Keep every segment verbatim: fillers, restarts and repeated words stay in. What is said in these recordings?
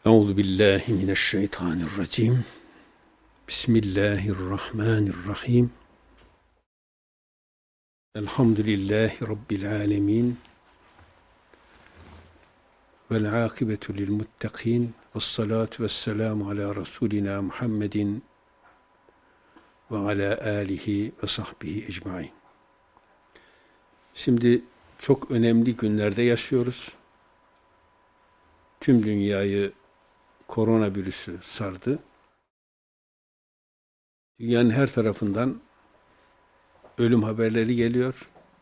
Euzu billahi mineşşeytanirracim. Bismillahirrahmanirrahim. Elhamdülillahi Rabbil alemin. Vel akibetu lil muttakin. Vessalatu vesselamu ala Resulina Muhammedin ve ala alihi ve sahbihi ecmaîn. Şimdi çok önemli günlerde yaşıyoruz. Tüm dünyayı koronavirüsü sardı. Dünyanın her tarafından ölüm haberleri geliyor.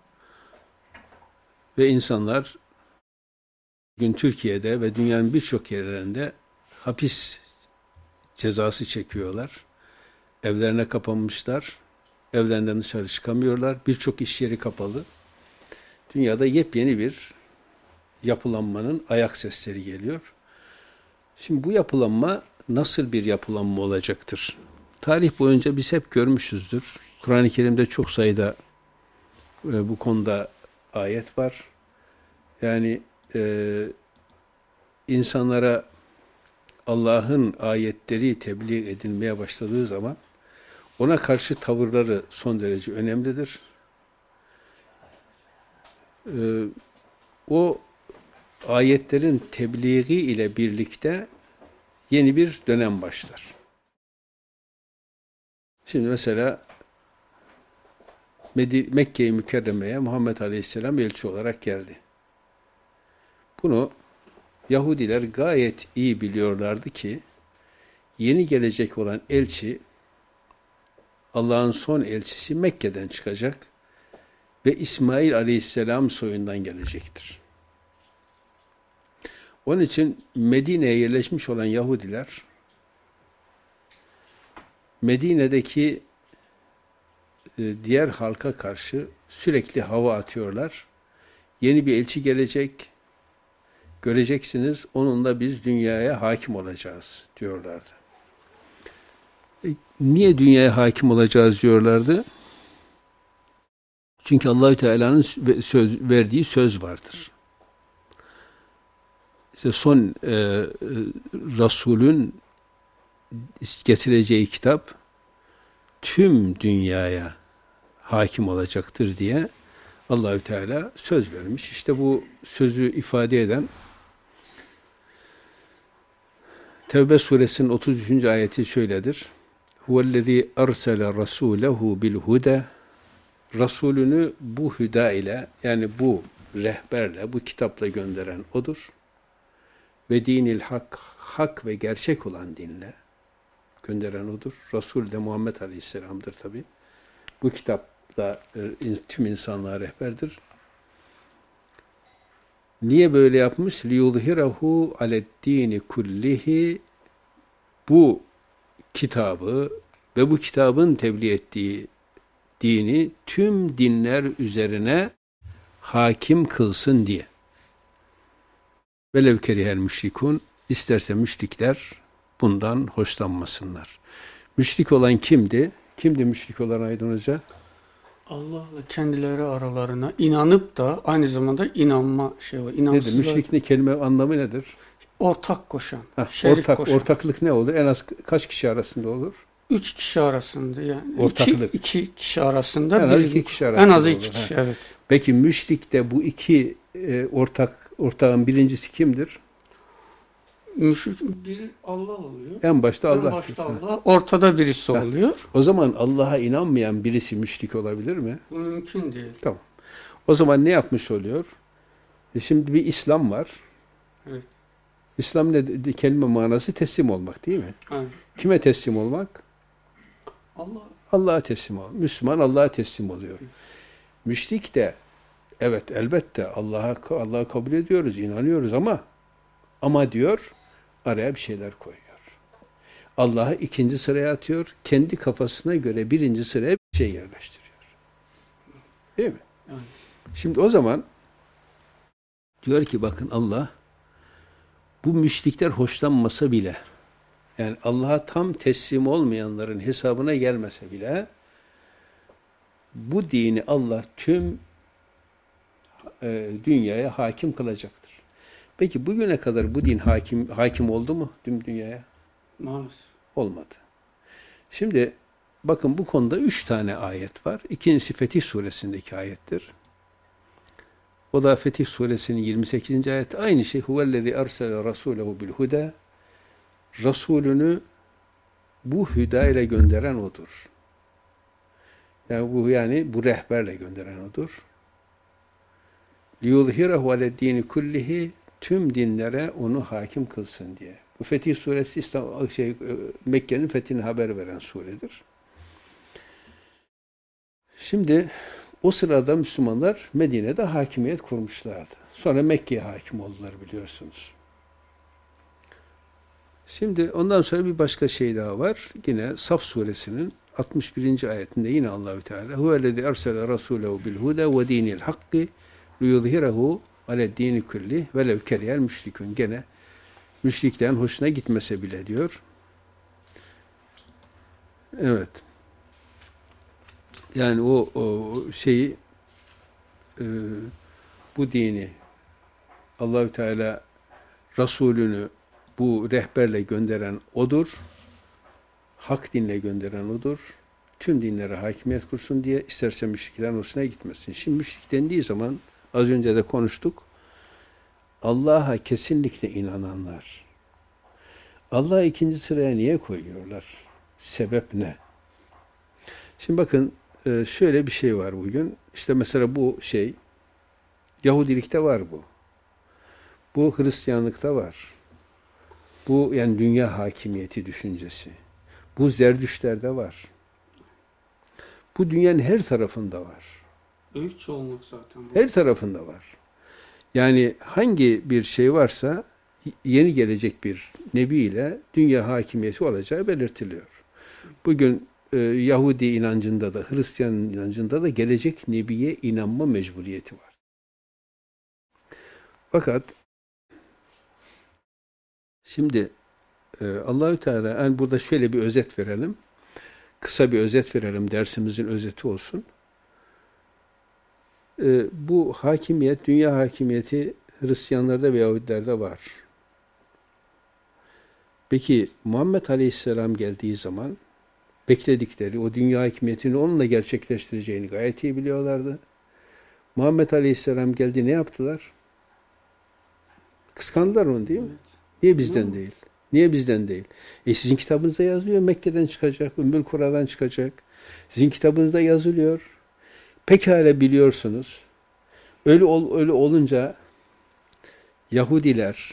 Ve insanlar bugün Türkiye'de ve dünyanın birçok yerlerinde hapis cezası çekiyorlar. Evlerine kapanmışlar. Evlerinden dışarı çıkamıyorlar. Birçok iş yeri kapalı. Dünyada yepyeni bir yapılanmanın ayak sesleri geliyor. Şimdi bu yapılanma nasıl bir yapılanma olacaktır? Tarih boyunca biz hep görmüşüzdür. Kur'an-ı Kerim'de çok sayıda e, bu konuda ayet var. Yani e, insanlara Allah'ın ayetleri tebliğ edilmeye başladığı zaman ona karşı tavırları son derece önemlidir. E, o ayetlerin tebliği ile birlikte yeni bir dönem başlar. Şimdi mesela Mekke-i Mükerreme'ye Muhammed Aleyhisselam elçi olarak geldi. Bunu Yahudiler gayet iyi biliyorlardı ki yeni gelecek olan elçi Allah'ın son elçisi Mekke'den çıkacak ve İsmail Aleyhisselam soyundan gelecektir. Onun için Medine'ye yerleşmiş olan Yahudiler Medine'deki diğer halka karşı sürekli hava atıyorlar. Yeni bir elçi gelecek, göreceksiniz, onunla biz dünyaya hakim olacağız diyorlardı. E, niye dünyaya hakim olacağız diyorlardı? Çünkü Allahü Teala'nın söz verdiği söz vardır. İşte son e, e, Resul'ün getireceği kitap tüm dünyaya hakim olacaktır diye Allahü Teala söz vermiş. İşte bu sözü ifade eden Tevbe suresinin otuz üçüncü ayeti şöyledir. Huvellezî ersele rasûlehu bil huda. Resulünü bu hüda ile, yani bu rehberle, bu kitapla gönderen odur. Ve dinil hak, hak ve gerçek olan dinle gönderen odur. Resul de Muhammed Aleyhisselam'dır tabi. Bu kitapla tüm insanlığa rehberdir. Niye böyle yapmış? لِيُظْهِرَهُ عَلَى الدِّينِ كُلِّهِ. Bu kitabı ve bu kitabın tebliğ ettiği dini tüm dinler üzerine hakim kılsın diye. Velev kerihel müşrikun. İsterse müşrikler bundan hoşlanmasınlar. Müşrik olan kimdi? Kimdi müşrik olan Aydın Hoca? Allah'la kendileri aralarına inanıp da aynı zamanda inanma şey var. Nedir? Müşrik ne kelime anlamı nedir? Ortak koşan, Heh, şerik ortak, koşan. Ortaklık ne olur? En az kaç kişi arasında olur? Üç kişi arasında yani. Ortaklık. İki, iki kişi arasında. En az bir, iki kişi arasında En az olur. iki kişi, Ha. evet. Peki müşrikte bu iki e, ortak ortağın birincisi kimdir? Müşrik biri Allah oluyor. En başta Allah. En başta Allah. Ortada birisi ha. oluyor. O zaman Allah'a inanmayan birisi müşrik olabilir mi? Bu mümkün değil. Tamam. O zaman ne yapmış oluyor? E şimdi bir İslam var. Evet. İslam ne kelime manası teslim olmak değil mi? Aynen. Kime teslim olmak? Allah. Allah'a teslim ol. Müslüman Allah'a teslim oluyor. Müşrik de evet elbette Allah'a Allah'ı kabul ediyoruz, inanıyoruz ama ama diyor araya bir şeyler koyuyor. Allah'ı ikinci sıraya atıyor. Kendi kafasına göre birinci sıraya bir şey yerleştiriyor. Değil mi? Yani. Şimdi o zaman diyor ki bakın Allah bu müşrikler hoşlanmasa bile, yani Allah'a tam teslim olmayanların hesabına gelmese bile bu dini Allah tüm e, dünyaya hakim kılacaktır. Peki bugüne kadar bu din hakim hakim oldu mu tüm dünyaya? Maalesef. Olmadı. Şimdi bakın bu konuda üç tane ayet var. İkincisi Fetih Suresindeki ayettir. O da Fetih Suresinin yirmi sekizinci ayeti. Aynı şey. Huvellezî ersele rasûlehu bil huda. Resulünü bu hüda ile gönderen odur. Yani bu yani bu rehberle gönderen odur. liyuzhirahu ale'd-dîni kullihi, tüm dinlere onu hakim kılsın diye. Bu Fetih Suresi İslam şey Mekke'nin fethini haber veren suredir. Şimdi o sırada Müslümanlar Medine'de hakimiyet kurmuşlardı. Sonra Mekke'ye hakim oldular biliyorsunuz. Şimdi ondan sonra bir başka şey daha var. Yine Saf suresinin altmış birinci ayetinde yine Allahü Teala huvellezî ersele rasûlehu bil huda ve dînil hakki liyuzhirahu ale'd-dîni kulli velev kerihel müşrikûn. Gene müşriklerin hoşuna gitmese bile diyor. Evet. Yani o, o şeyi e, bu dini Allahü Teala Resulünü bu rehberle gönderen odur. Hak dinle gönderen odur. Tüm dinlere hakimiyet kursun diye, isterse müşriklerin hoşuna gitmesin. Şimdi müşrik dendiği zaman az önce de konuştuk. Allah'a kesinlikle inananlar. Allah'ı ikinci sıraya niye koyuyorlar? Sebep ne? Şimdi bakın şöyle bir şey var bugün. İşte mesela bu şey Yahudilikte var bu. Bu Hristiyanlıkta var. Bu yani dünya hakimiyeti düşüncesi. Bu Zerdüştlerde var. Bu dünyanın her tarafında var. Büyük çoğunluk zaten bu. Her tarafında var. Yani hangi bir şey varsa yeni gelecek bir nebi ile dünya hakimiyeti olacağı belirtiliyor. Bugün e, Yahudi inancında da Hristiyan inancında da gelecek nebiye inanma mecburiyeti var. Fakat şimdi e, Allahü Teala yani burada şöyle bir özet verelim. Kısa bir özet verelim. Dersimizin özeti olsun. E, bu hakimiyet, dünya hakimiyeti Hristiyanlarda ve Yahudilerde var. Peki Muhammed Aleyhisselam geldiği zaman bekledikleri o dünya hakimiyetini onunla gerçekleştireceğini gayet iyi biliyorlardı. Muhammed Aleyhisselam geldi, ne yaptılar? Kıskandılar onu, değil mi? Evet. Niye bizden Hı. değil? Niye bizden değil? E sizin kitabınızda yazılıyor, Mekke'den çıkacak, Ümmül Kura'dan çıkacak. Sizin kitabınızda yazılıyor. Pekala biliyorsunuz. Öyle ol, öyle olunca Yahudiler,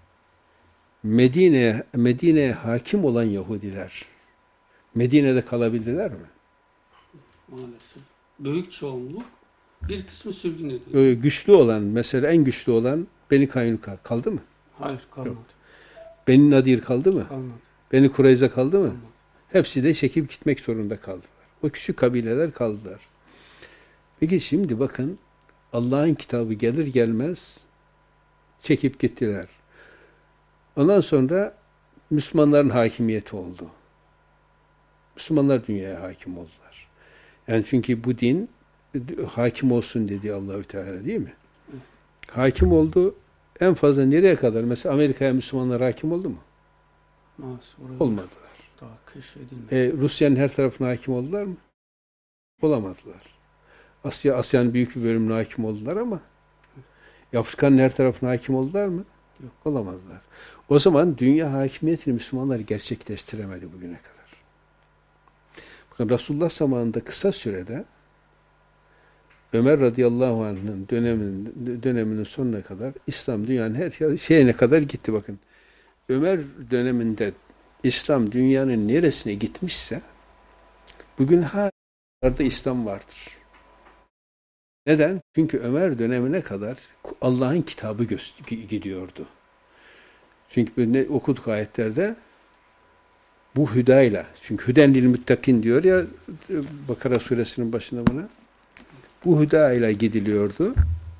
Medine Medine'ye hakim olan Yahudiler Medine'de kalabildiler mi? Maalesef. Büyük çoğunluk, bir kısmı sürgün edildi. Güçlü olan, mesela en güçlü olan Beni Kaynuka kaldı mı? Hayır, kalmadı. Yok. Beni Nadir kaldı mı? Kalmadı. Beni Kureyza kaldı mı? Kalmadı. Hepsi de çekip gitmek zorunda kaldılar. O küçük kabileler kaldılar. Peki şimdi bakın, Allah'ın kitabı gelir gelmez çekip gittiler. Ondan sonra Müslümanların hakimiyeti oldu. Müslümanlar dünyaya hakim oldular. Yani çünkü bu din hakim olsun dedi Allahü Teala, değil mi? Hı. Hakim oldu. En fazla nereye kadar? Mesela Amerika'ya Müslümanlar hakim oldu mu? Maalesef. Olmadılar. Daha keşfedilmedi. E, Rusya'nın her tarafına hakim oldular mı? Olamadılar. Asya, Asya'nın büyük bir bölümüne hakim oldular ama Hı. Afrika'nın her tarafına hakim oldular mı? Yok. Olamadılar. O zaman dünya hakimiyetini Müslümanlar gerçekleştiremedi bugüne kadar. Bakın Resulullah zamanında kısa sürede Ömer radıyallahu anh'ın döneminin, döneminin sonuna kadar İslam dünyanın her şeyine kadar gitti bakın. Ömer döneminde İslam dünyanın neresine gitmişse bugün hala İslam vardır. Neden? Çünkü Ömer dönemine kadar Allah'ın kitabı gidiyordu. Çünkü ne okuduk ayetlerde bu hüdayla, çünkü hüden lil muttakin diyor ya Bakara suresinin başında buna. Bu hüdayla gidiliyordu.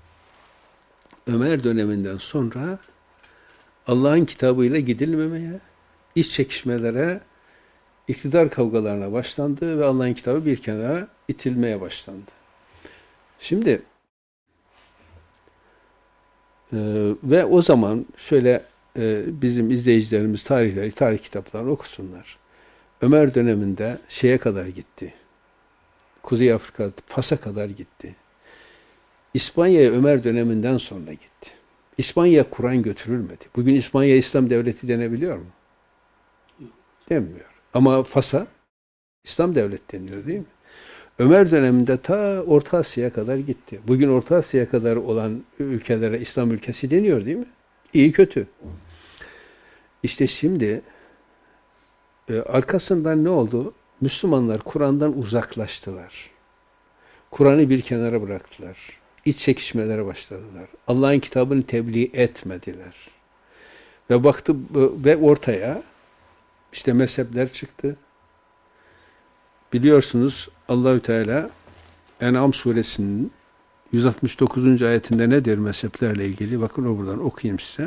Ömer döneminden sonra Allah'ın kitabıyla gidilmemeye, iç çekişmelere, iktidar kavgalarına başlandı ve Allah'ın kitabı bir kenara itilmeye başlandı. Şimdi Ee, ve o zaman şöyle e, bizim izleyicilerimiz tarihleri, tarih kitaplarını okusunlar. Ömer döneminde şeye kadar gitti. Kuzey Afrika, Fas'a kadar gitti. İspanya'ya Ömer döneminden sonra gitti. İspanya Kur'an götürülmedi. Bugün İspanya İslam devleti denebiliyor mu? Denmiyor. Ama Fas'a İslam devleti deniliyor değil mi? Ömer döneminde ta Orta Asya'ya kadar gitti. Bugün Orta Asya'ya kadar olan ülkelere İslam ülkesi deniyor değil mi? İyi kötü. İşte şimdi e, arkasından ne oldu? Müslümanlar Kur'an'dan uzaklaştılar. Kur'an'ı bir kenara bıraktılar. İç çekişmelere başladılar. Allah'ın kitabını tebliğ etmediler. Ve baktı ve ortaya işte mezhepler çıktı. Biliyorsunuz Allahü Teala En'am suresinin yüz altmış dokuzuncu ayetinde ne der mezheplerle ilgili? Bakın o buradan okuyayım size.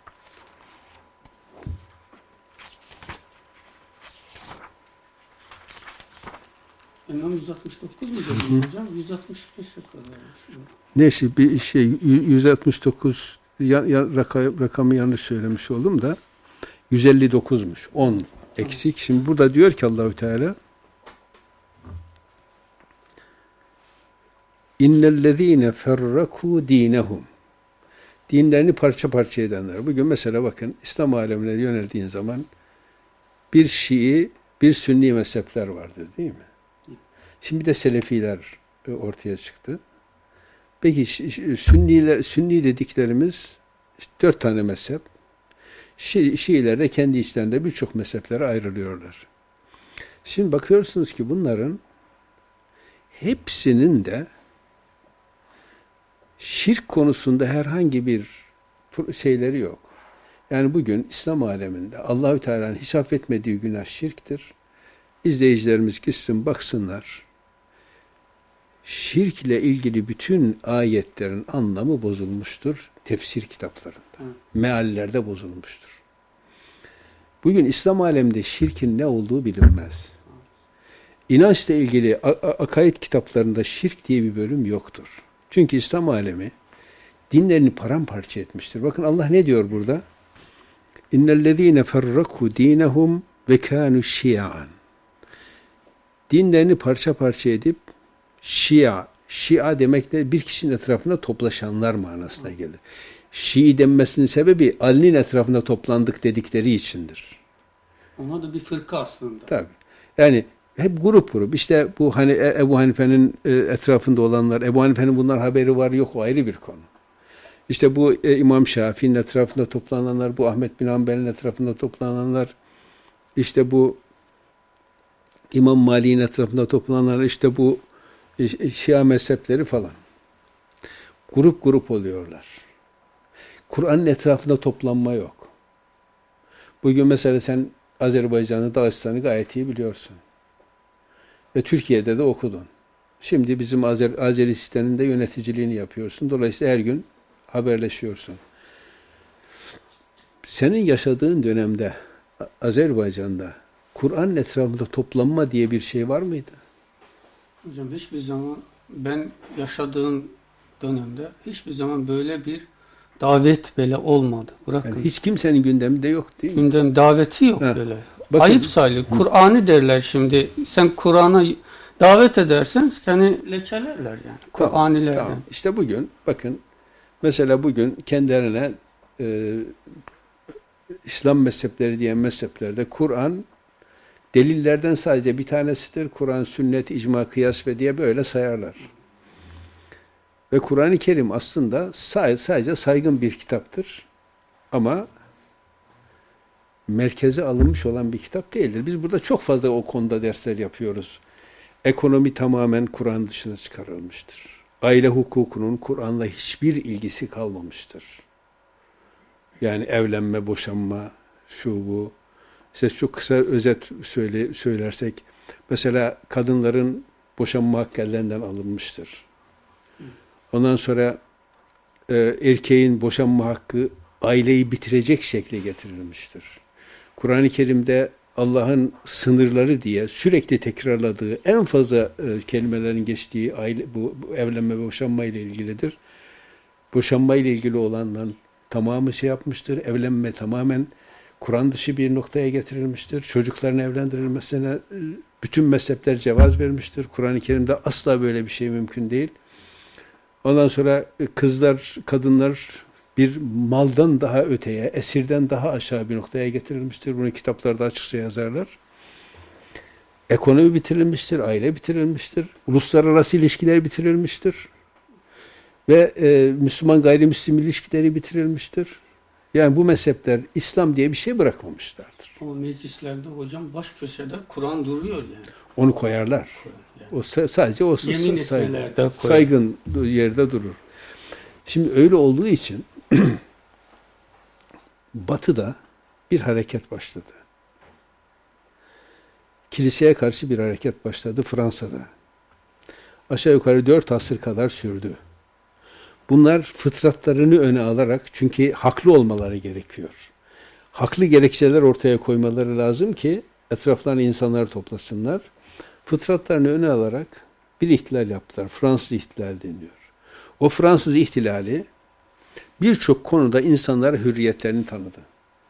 En'am yüz altmış dokuz mu dedin hocam? yüz altmış beş kadar. Neyse bir şey yüz altmış dokuz ya, ya, rakam, rakamı yanlış söylemiş oldum da yüz elli dokuzmuş. on eksik. Şimdi burada diyor ki Allahü Teala İnnellezîne ferrakû dînehum. Dinlerini parça parça edenler. Bugün mesela bakın İslam alemine yöneldiğin zaman bir Şii, bir Sünni mezhepler vardır değil mi? Şimdi bir de Selefiler ortaya çıktı. Peki Sünniler, Sünni dediklerimiz işte dört tane mezhep. Şi, Şiiler de kendi içlerinde birçok mezheplere ayrılıyorlar. Şimdi bakıyorsunuz ki bunların hepsinin de şirk konusunda herhangi bir şeyleri yok. Yani bugün İslam aleminde Allahü Teala'nın hiç affetmediği günah şirktir. İzleyicilerimiz gitsin baksınlar. Şirkle ilgili bütün ayetlerin anlamı bozulmuştur tefsir kitaplarında. Hı. Meallerde bozulmuştur. Bugün İslam aleminde şirkin ne olduğu bilinmez. İnançla ilgili akaid kitaplarında şirk diye bir bölüm yoktur. Çünkü İslam alemi dinlerini paramparça etmiştir. Bakın Allah ne diyor burada? İnnellezîne ferrakû dînehum ve kânû şia'an. Dinlerini parça parça edip Şia, Şia demek de bir kişinin etrafında toplaşanlar manasına gelir. Şii denmesinin sebebi Ali'nin etrafında toplandık dedikleri içindir. Ona da bir fırka aslında. Tabii. Yani hep grup grup. İşte bu hani Ebu Hanife'nin etrafında olanlar, Ebu Hanife'nin bunlar haberi var yok o ayrı bir konu. İşte bu İmam Şafii'nin etrafında toplananlar, bu Ahmet bin Hanbel'in etrafında toplananlar, işte bu İmam Malik'in etrafında toplananlar, işte bu Şia mezhepleri falan. Grup grup oluyorlar. Kur'an'ın etrafında toplanma yok. Bugün mesela sen Azerbaycan'ı, Dağıstan'ı gayet iyi biliyorsun. Ve Türkiye'de de okudun. Şimdi bizim Azer, Azeristan'ın da yöneticiliğini yapıyorsun. Dolayısıyla her gün haberleşiyorsun. Senin yaşadığın dönemde Azerbaycan'da Kur'an'ın etrafında toplanma diye bir şey var mıydı? Hocam hiçbir zaman ben yaşadığım dönemde hiçbir zaman böyle bir davet bile olmadı. Bırakın. Yani hiç kimsenin gündeminde yok değil mi? Gündem daveti yok ha. böyle. Bakın. Ayıp sayılır. Kur'an'ı derler şimdi. Sen Kur'an'a davet edersen seni lekelerler yani. Kur'anilerden. Tamam, tamam. İşte bugün bakın mesela bugün kendilerine e, İslam mezhepleri diyen mezheplerde Kur'an delillerden sadece bir tanesidir. Kur'an, sünnet, icma, kıyas ve diye böyle sayarlar. Ve Kur'an-ı Kerim aslında sadece saygın bir kitaptır. Ama merkeze alınmış olan bir kitap değildir. Biz burada çok fazla o konuda dersler yapıyoruz. Ekonomi tamamen Kur'an dışına çıkarılmıştır. Aile hukukunun Kur'an'la hiçbir ilgisi kalmamıştır. Yani evlenme, boşanma, şu bu. İşte çok kısa özet söyle, söylersek, mesela kadınların boşanma hakkı ellerinden alınmıştır. Ondan sonra e, erkeğin boşanma hakkı aileyi bitirecek şekle getirilmiştir. Kur'an-ı Kerim'de Allah'ın sınırları diye sürekli tekrarladığı en fazla e, kelimelerin geçtiği aile, bu, bu evlenme ve boşanma ile ilgilidir. boşanma ile ilgili olanların tamamı şey yapmıştır. Evlenme tamamen Kur'an dışı bir noktaya getirilmiştir. Çocukların evlendirilmesine bütün mezhepler cevaz vermiştir. Kur'an-ı Kerim'de asla böyle bir şey mümkün değil. Ondan sonra kızlar, kadınlar bir maldan daha öteye, esirden daha aşağı bir noktaya getirilmiştir. Bunu kitaplarda açıkça yazarlar. Ekonomi bitirilmiştir, aile bitirilmiştir, uluslararası ilişkiler bitirilmiştir ve e, Müslüman gayrimüslim ilişkileri bitirilmiştir. Yani bu mezhepler İslam diye bir şey bırakmamışlardır. Ama meclislerde hocam baş köşede Kur'an duruyor yani. Onu koyarlar. Yani. O sadece o Yemin saygın, etmelerde saygın yerde durur. Şimdi öyle olduğu için Batı'da bir hareket başladı. Kiliseye karşı bir hareket başladı Fransa'da. Aşağı yukarı dört asır kadar sürdü. Bunlar fıtratlarını öne alarak, çünkü haklı olmaları gerekiyor. Haklı gerekçeler ortaya koymaları lazım ki etraflarına insanlar toplasınlar. Fıtratlarını öne alarak bir ihtilal yaptılar. Fransız ihtilali deniyor. O Fransız ihtilali birçok konuda insanlara hürriyetlerini tanıdı.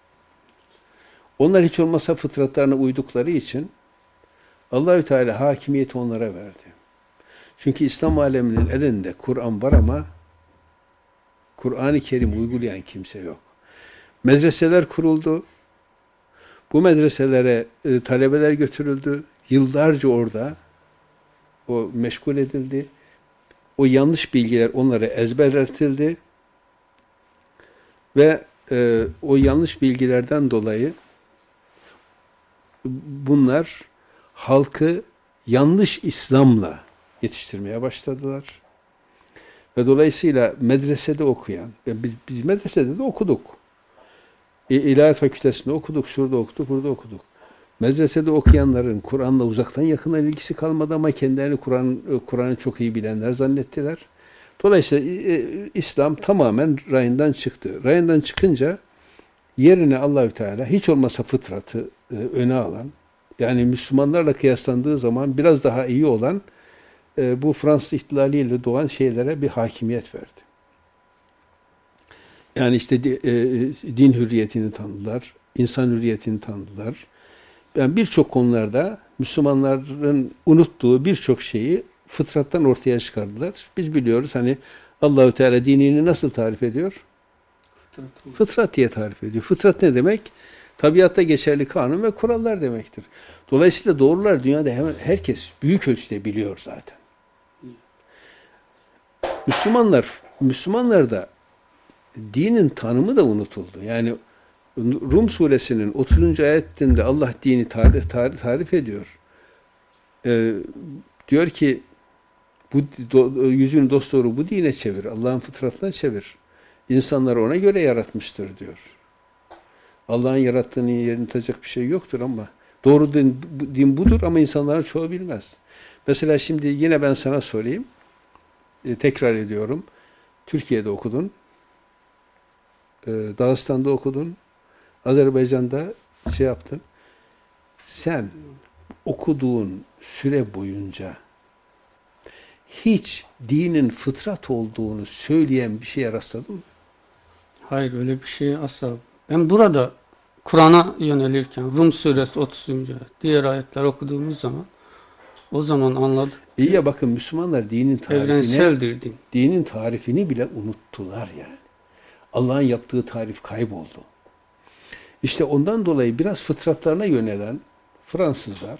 Onlar hiç olmazsa fıtratlarına uydukları için Allahü Teala hakimiyeti onlara verdi. Çünkü İslam aleminin elinde Kur'an var ama Kur'an-ı Kerim uygulayan kimse yok. Medreseler kuruldu. Bu medreselere e, talebeler götürüldü. Yıllarca orada o meşgul edildi. O yanlış bilgiler onlara ezberletildi. Ve e, o yanlış bilgilerden dolayı bunlar halkı yanlış İslam'la yetiştirmeye başladılar. Ve dolayısıyla medresede okuyan, biz, biz medresede de okuduk. İlahiyat Fakültesi'nde okuduk, şurada okuduk, burada okuduk. Medresede okuyanların Kur'an'la uzaktan yakından ilgisi kalmadı ama kendilerini Kur'an Kur'an'ı çok iyi bilenler zannettiler. Dolayısıyla İslam tamamen rayından çıktı. Rayından çıkınca yerine Allahü Teala hiç olmasa fıtratı öne alan, yani Müslümanlarla kıyaslandığı zaman biraz daha iyi olan bu Fransız ihtilaliyle doğan şeylere bir hakimiyet verdi. Yani işte din hürriyetini tanıdılar, insan hürriyetini tanıdılar. Yani birçok konularda Müslümanların unuttuğu birçok şeyi fıtrattan ortaya çıkardılar. Biz biliyoruz hani Allahü Teala dinini nasıl tarif ediyor? Fıtrat, Fıtrat diye tarif ediyor. Fıtrat ne demek? Tabiatta geçerli kanun ve kurallar demektir. Dolayısıyla doğrular dünyada hemen herkes büyük ölçüde biliyor zaten. Müslümanlar, Müslümanlarda dinin tanımı da unutuldu. Yani Rum suresinin otuzuncu ayetinde Allah dini tarif, tarif, tarif ediyor. Ee, diyor ki bu do, yüzünü dosdoğru bu dine çevir. Allah'ın fıtratına çevir. İnsanları ona göre yaratmıştır diyor. Allah'ın yarattığının yerini tutacak bir şey yoktur ama doğru din, din budur ama insanların çoğu bilmez. Mesela şimdi yine ben sana sorayım. E, tekrar ediyorum. Türkiye'de okudun. E, Dağıstan'da okudun. Azerbaycan'da şey yaptın. Sen okuduğun süre boyunca hiç dinin fıtrat olduğunu söyleyen bir şeye rastladın mı? Hayır, öyle bir şey asla. Ben burada Kur'an'a yönelirken Rum suresi otuzuncu ayet, diğer ayetler okuduğumuz zaman o zaman anladık. İyi ya, bakın Müslümanlar dinin tarifini, evrenseldir din. Dinin tarifini bile unuttular yani. Allah'ın yaptığı tarif kayboldu. İşte ondan dolayı biraz fıtratlarına yönelen Fransızlar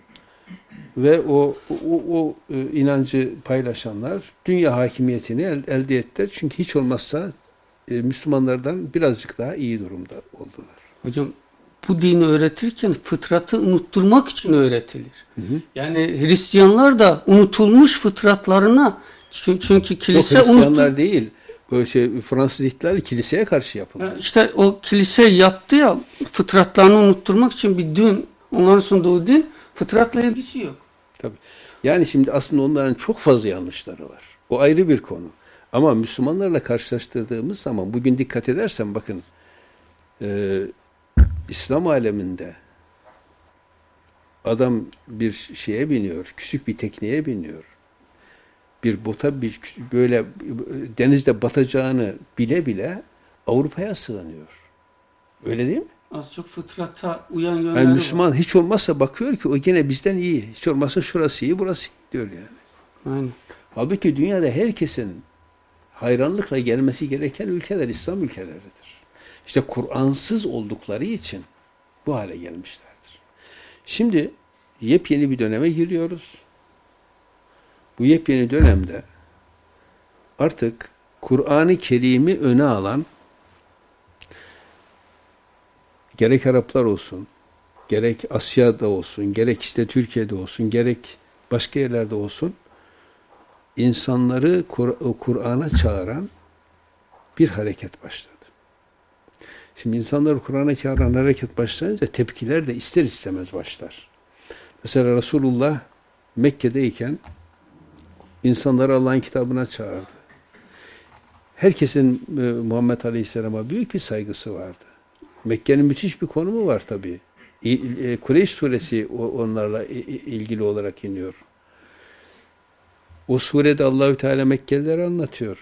ve o o, o e, inancı paylaşanlar dünya hakimiyetini el, elde ettiler. Çünkü hiç olmazsa e, Müslümanlardan birazcık daha iyi durumda oldular. Hocam bu dini öğretirken fıtratı unutturmak için öğretilir. Hı hı. Yani Hristiyanlar da unutulmuş fıtratlarına, çünkü kilise Yok, Hristiyanlar unuttu. değil. Böyle şey, Fransız ihtilali kiliseye karşı yapıldı. Yani işte o kilise yaptı ya, fıtratlarını unutturmak için bir din, onların sunduğu din fıtratla ilgisi yok. Tabii. Yani şimdi aslında onların çok fazla yanlışları var. O ayrı bir konu. Ama Müslümanlarla karşılaştırdığımız zaman bugün dikkat edersen bakın e, İslam aleminde adam bir şeye biniyor, küçük bir tekneye biniyor. bir bota bir böyle denizde batacağını bile bile Avrupa'ya sığınıyor. Öyle değil mi? Az çok fıtrata uyan Yani yönleri Müslüman var. hiç olmazsa bakıyor ki o gene bizden iyi. Hiç olmazsa şurası iyi, burası iyi diyor yani. Aynen. Halbuki dünyada herkesin hayranlıkla gelmesi gereken ülkeler İslam ülkeleridir. İşte Kur'ansız oldukları için bu hale gelmişlerdir. Şimdi yepyeni bir döneme giriyoruz. Bu yepyeni dönemde artık Kur'an-ı Kerim'i öne alan gerek Araplar olsun, gerek Asya'da olsun, gerek işte Türkiye'de olsun, gerek başka yerlerde olsun insanları Kur'an'a çağıran bir hareket başladı. Şimdi insanları Kur'an'a çağıran hareket başlayınca tepkiler de ister istemez başlar. Mesela Resulullah Mekke'deyken insanları Allah'ın kitabına çağırdı. Herkesin e, Muhammed Aleyhisselam'a büyük bir saygısı vardı. Mekke'nin müthiş bir konumu var tabii. E, Kureyş suresi onlarla ilgili olarak iniyor. O surede Allahü Teala Mekkelileri anlatıyor.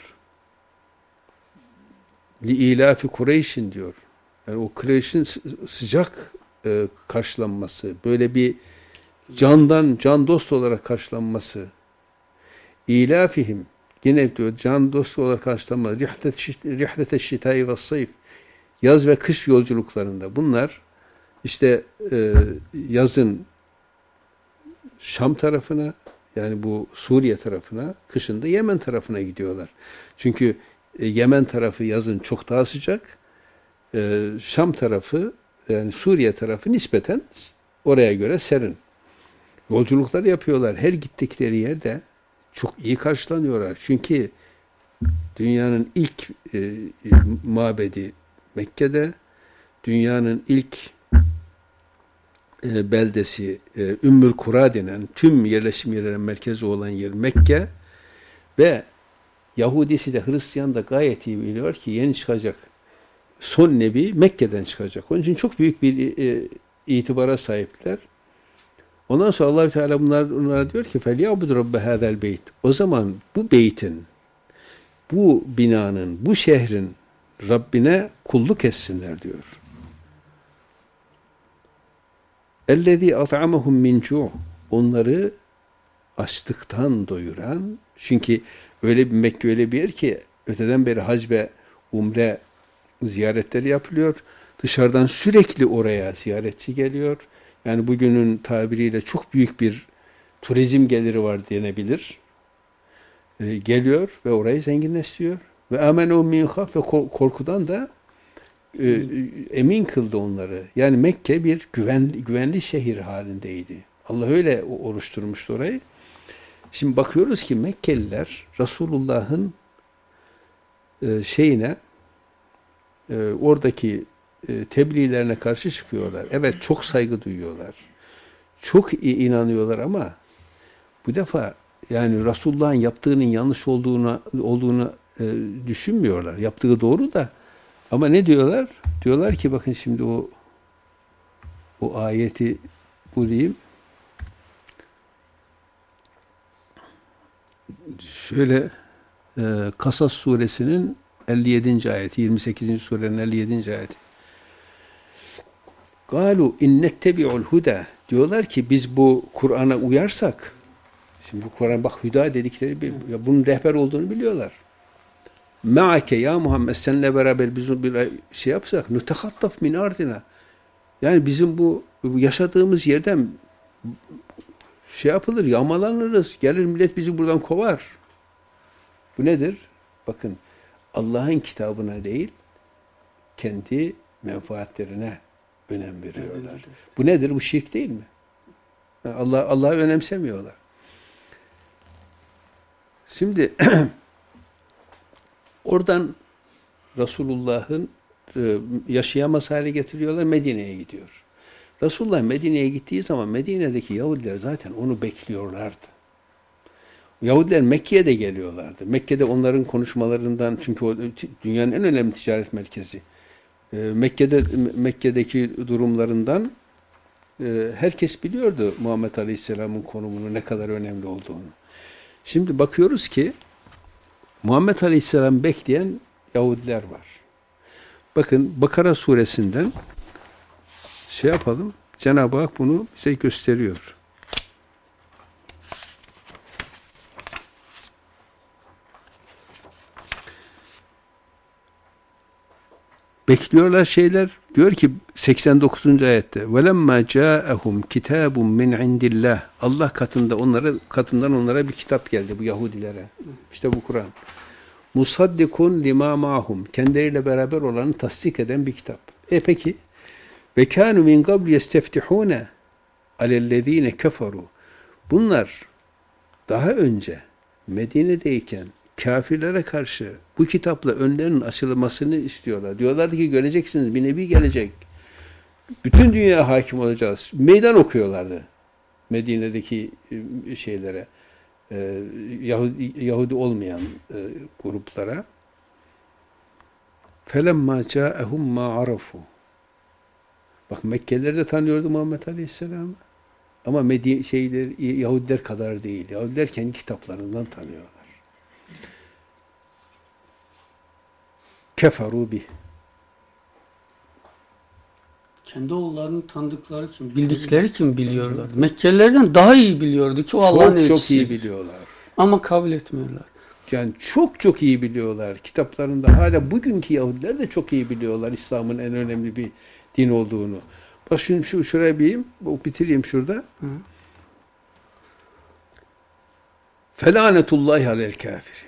Li ilafi Kureyş'in diyor. Yani o Kureyş'in sıcak e, karşılanması, böyle bir candan can dost olarak karşılanması. İlafihim yine diyor can dost olarak karşılanması. Rihlete şitai ve sayf. Yaz ve kış yolculuklarında. Bunlar işte e, yazın Şam tarafına, yani bu Suriye tarafına, kışın da Yemen tarafına gidiyorlar. Çünkü e, Yemen tarafı yazın çok daha sıcak. E, Şam tarafı, yani Suriye tarafı nispeten oraya göre serin. Yolculuklar yapıyorlar. Her gittikleri yerde çok iyi karşılanıyorlar. Çünkü dünyanın ilk e, e, mabedi Mekke'de, dünyanın ilk e, beldesi e, Ümmül Kura denen tüm yerleşim yerlerinin merkezi olan yer Mekke ve Yahudisi de Hristiyan da gayet iyi biliyor ki yeni çıkacak son nebi Mekke'den çıkacak. Onun için çok büyük bir e, itibara sahipler. Ondan sonra Allahü Teala bunlar, bunlara diyor ki فَلْيَعْبُدُ رَبَّ هَذَا الْبَيْتِ O zaman bu beytin, bu binanın, bu şehrin Rabbine kulluk etsinler diyor. اَلَّذ۪ي أَطْعَمَهُمْ مِنْ جُوعٍ Onları açlıktan doyuran, çünkü öyle bir Mekke öyle bir yer ki öteden beri hac ve umre ziyaretleri yapılıyor. Dışarıdan sürekli oraya ziyaretçi geliyor. Yani bugünün tabiriyle çok büyük bir turizm geliri var denebilir. E, geliyor ve orayı zenginleştiriyor. Ve amenu min khaf ve korkudan da e, emin kıldı onları. Yani Mekke bir güvenli, güvenli şehir halindeydi. Allah öyle oluşturmuştu orayı. Şimdi bakıyoruz ki Mekkeliler Resulullah'ın e, şeyine e, oradaki e, tebliğlerine karşı çıkıyorlar. Evet, çok saygı duyuyorlar. Çok iyi inanıyorlar ama bu defa yani Resulullah'ın yaptığının yanlış olduğunu olduğunu e, düşünmüyorlar. Yaptığı doğru da ama ne diyorlar? Diyorlar ki bakın şimdi o o ayeti bulayım. Şöyle e, Kasas suresinin elli yedinci ayeti, yirmi sekizinci surenin elli yedinci ayeti. Galu innettebi'ul huda diyorlar ki biz bu Kur'an'a uyarsak, şimdi bu Kur'an bak huda dedikleri bir, ya bunun rehber olduğunu biliyorlar. Ma'ake ya Muhammed seninle beraber biz bir şey yapsak nutehattaf min ardina. Yani bizim bu, bu yaşadığımız yerden şey yapılır, yağmalanırız. Gelir millet bizi buradan kovar. Bu nedir? Bakın Allah'ın kitabına değil kendi menfaatlerine önem veriyorlar. Bu nedir? Bu şirk değil mi? Allah Allah'ı önemsemiyorlar. Şimdi oradan Resulullah'ın yaşayamaz hale getiriyorlar, Medine'ye gidiyor. Resulullah Medine'ye gittiği zaman Medine'deki Yahudiler zaten onu bekliyorlardı. Yahudiler Mekke'ye de geliyorlardı. Mekke'de onların konuşmalarından, çünkü o dünyanın en önemli ticaret merkezi. Mekke'de Mekke'deki durumlarından herkes biliyordu Muhammed Aleyhisselam'ın konumunu ne kadar önemli olduğunu. Şimdi bakıyoruz ki Muhammed Aleyhisselam bekleyen Yahudiler var. Bakın Bakara suresinden şey yapalım. Cenab-ı Hak bunu bize gösteriyor. Bekliyorlar şeyler. Diyor ki seksen dokuzuncu ayette وَلَمَّا جَاءَهُمْ كِتَابٌ مِنْ عِنْدِ اللّٰهِ Allah katında onlara katından onlara bir kitap geldi bu Yahudilere. İşte bu Kur'an. Musaddikun lima mahum. Kendileriyle beraber olanı tasdik eden bir kitap. E peki ve kanu min qabl yesteftihune alellezine keferu. Bunlar daha önce Medine'deyken kafirlere karşı bu kitapla önlerinin açılmasını istiyorlar. Diyorlardı ki göreceksiniz bir nebi gelecek. Bütün dünya hakim olacağız. Meydan okuyorlardı Medine'deki şeylere. Yahudi, Yahudi olmayan e, gruplara فَلَمَّا جَاءَهُمْ مَا عَرَفُوا Bak Mekkeliler de tanıyordu Muhammed Aleyhisselam'ı ama Medine, şeyler, Yahudiler kadar değil. Yahudiler kendi kitaplarından tanıyorlar. كَفَرُوا بِهِ Kendi oğullarını tanıdıkları kim, bildikleri kim biliyorlar. Mekkelilerden daha iyi biliyordu ki o Allah'ın elçisidir. Çok çok iyi biliyorlar. Ama kabul etmiyorlar. Yani çok çok iyi biliyorlar. Kitaplarında hala bugünkü Yahudiler de çok iyi biliyorlar İslam'ın en önemli bir din olduğunu. Bak şimdi şu şuraya bir bitireyim şurada. Felanetullahi alel kafir.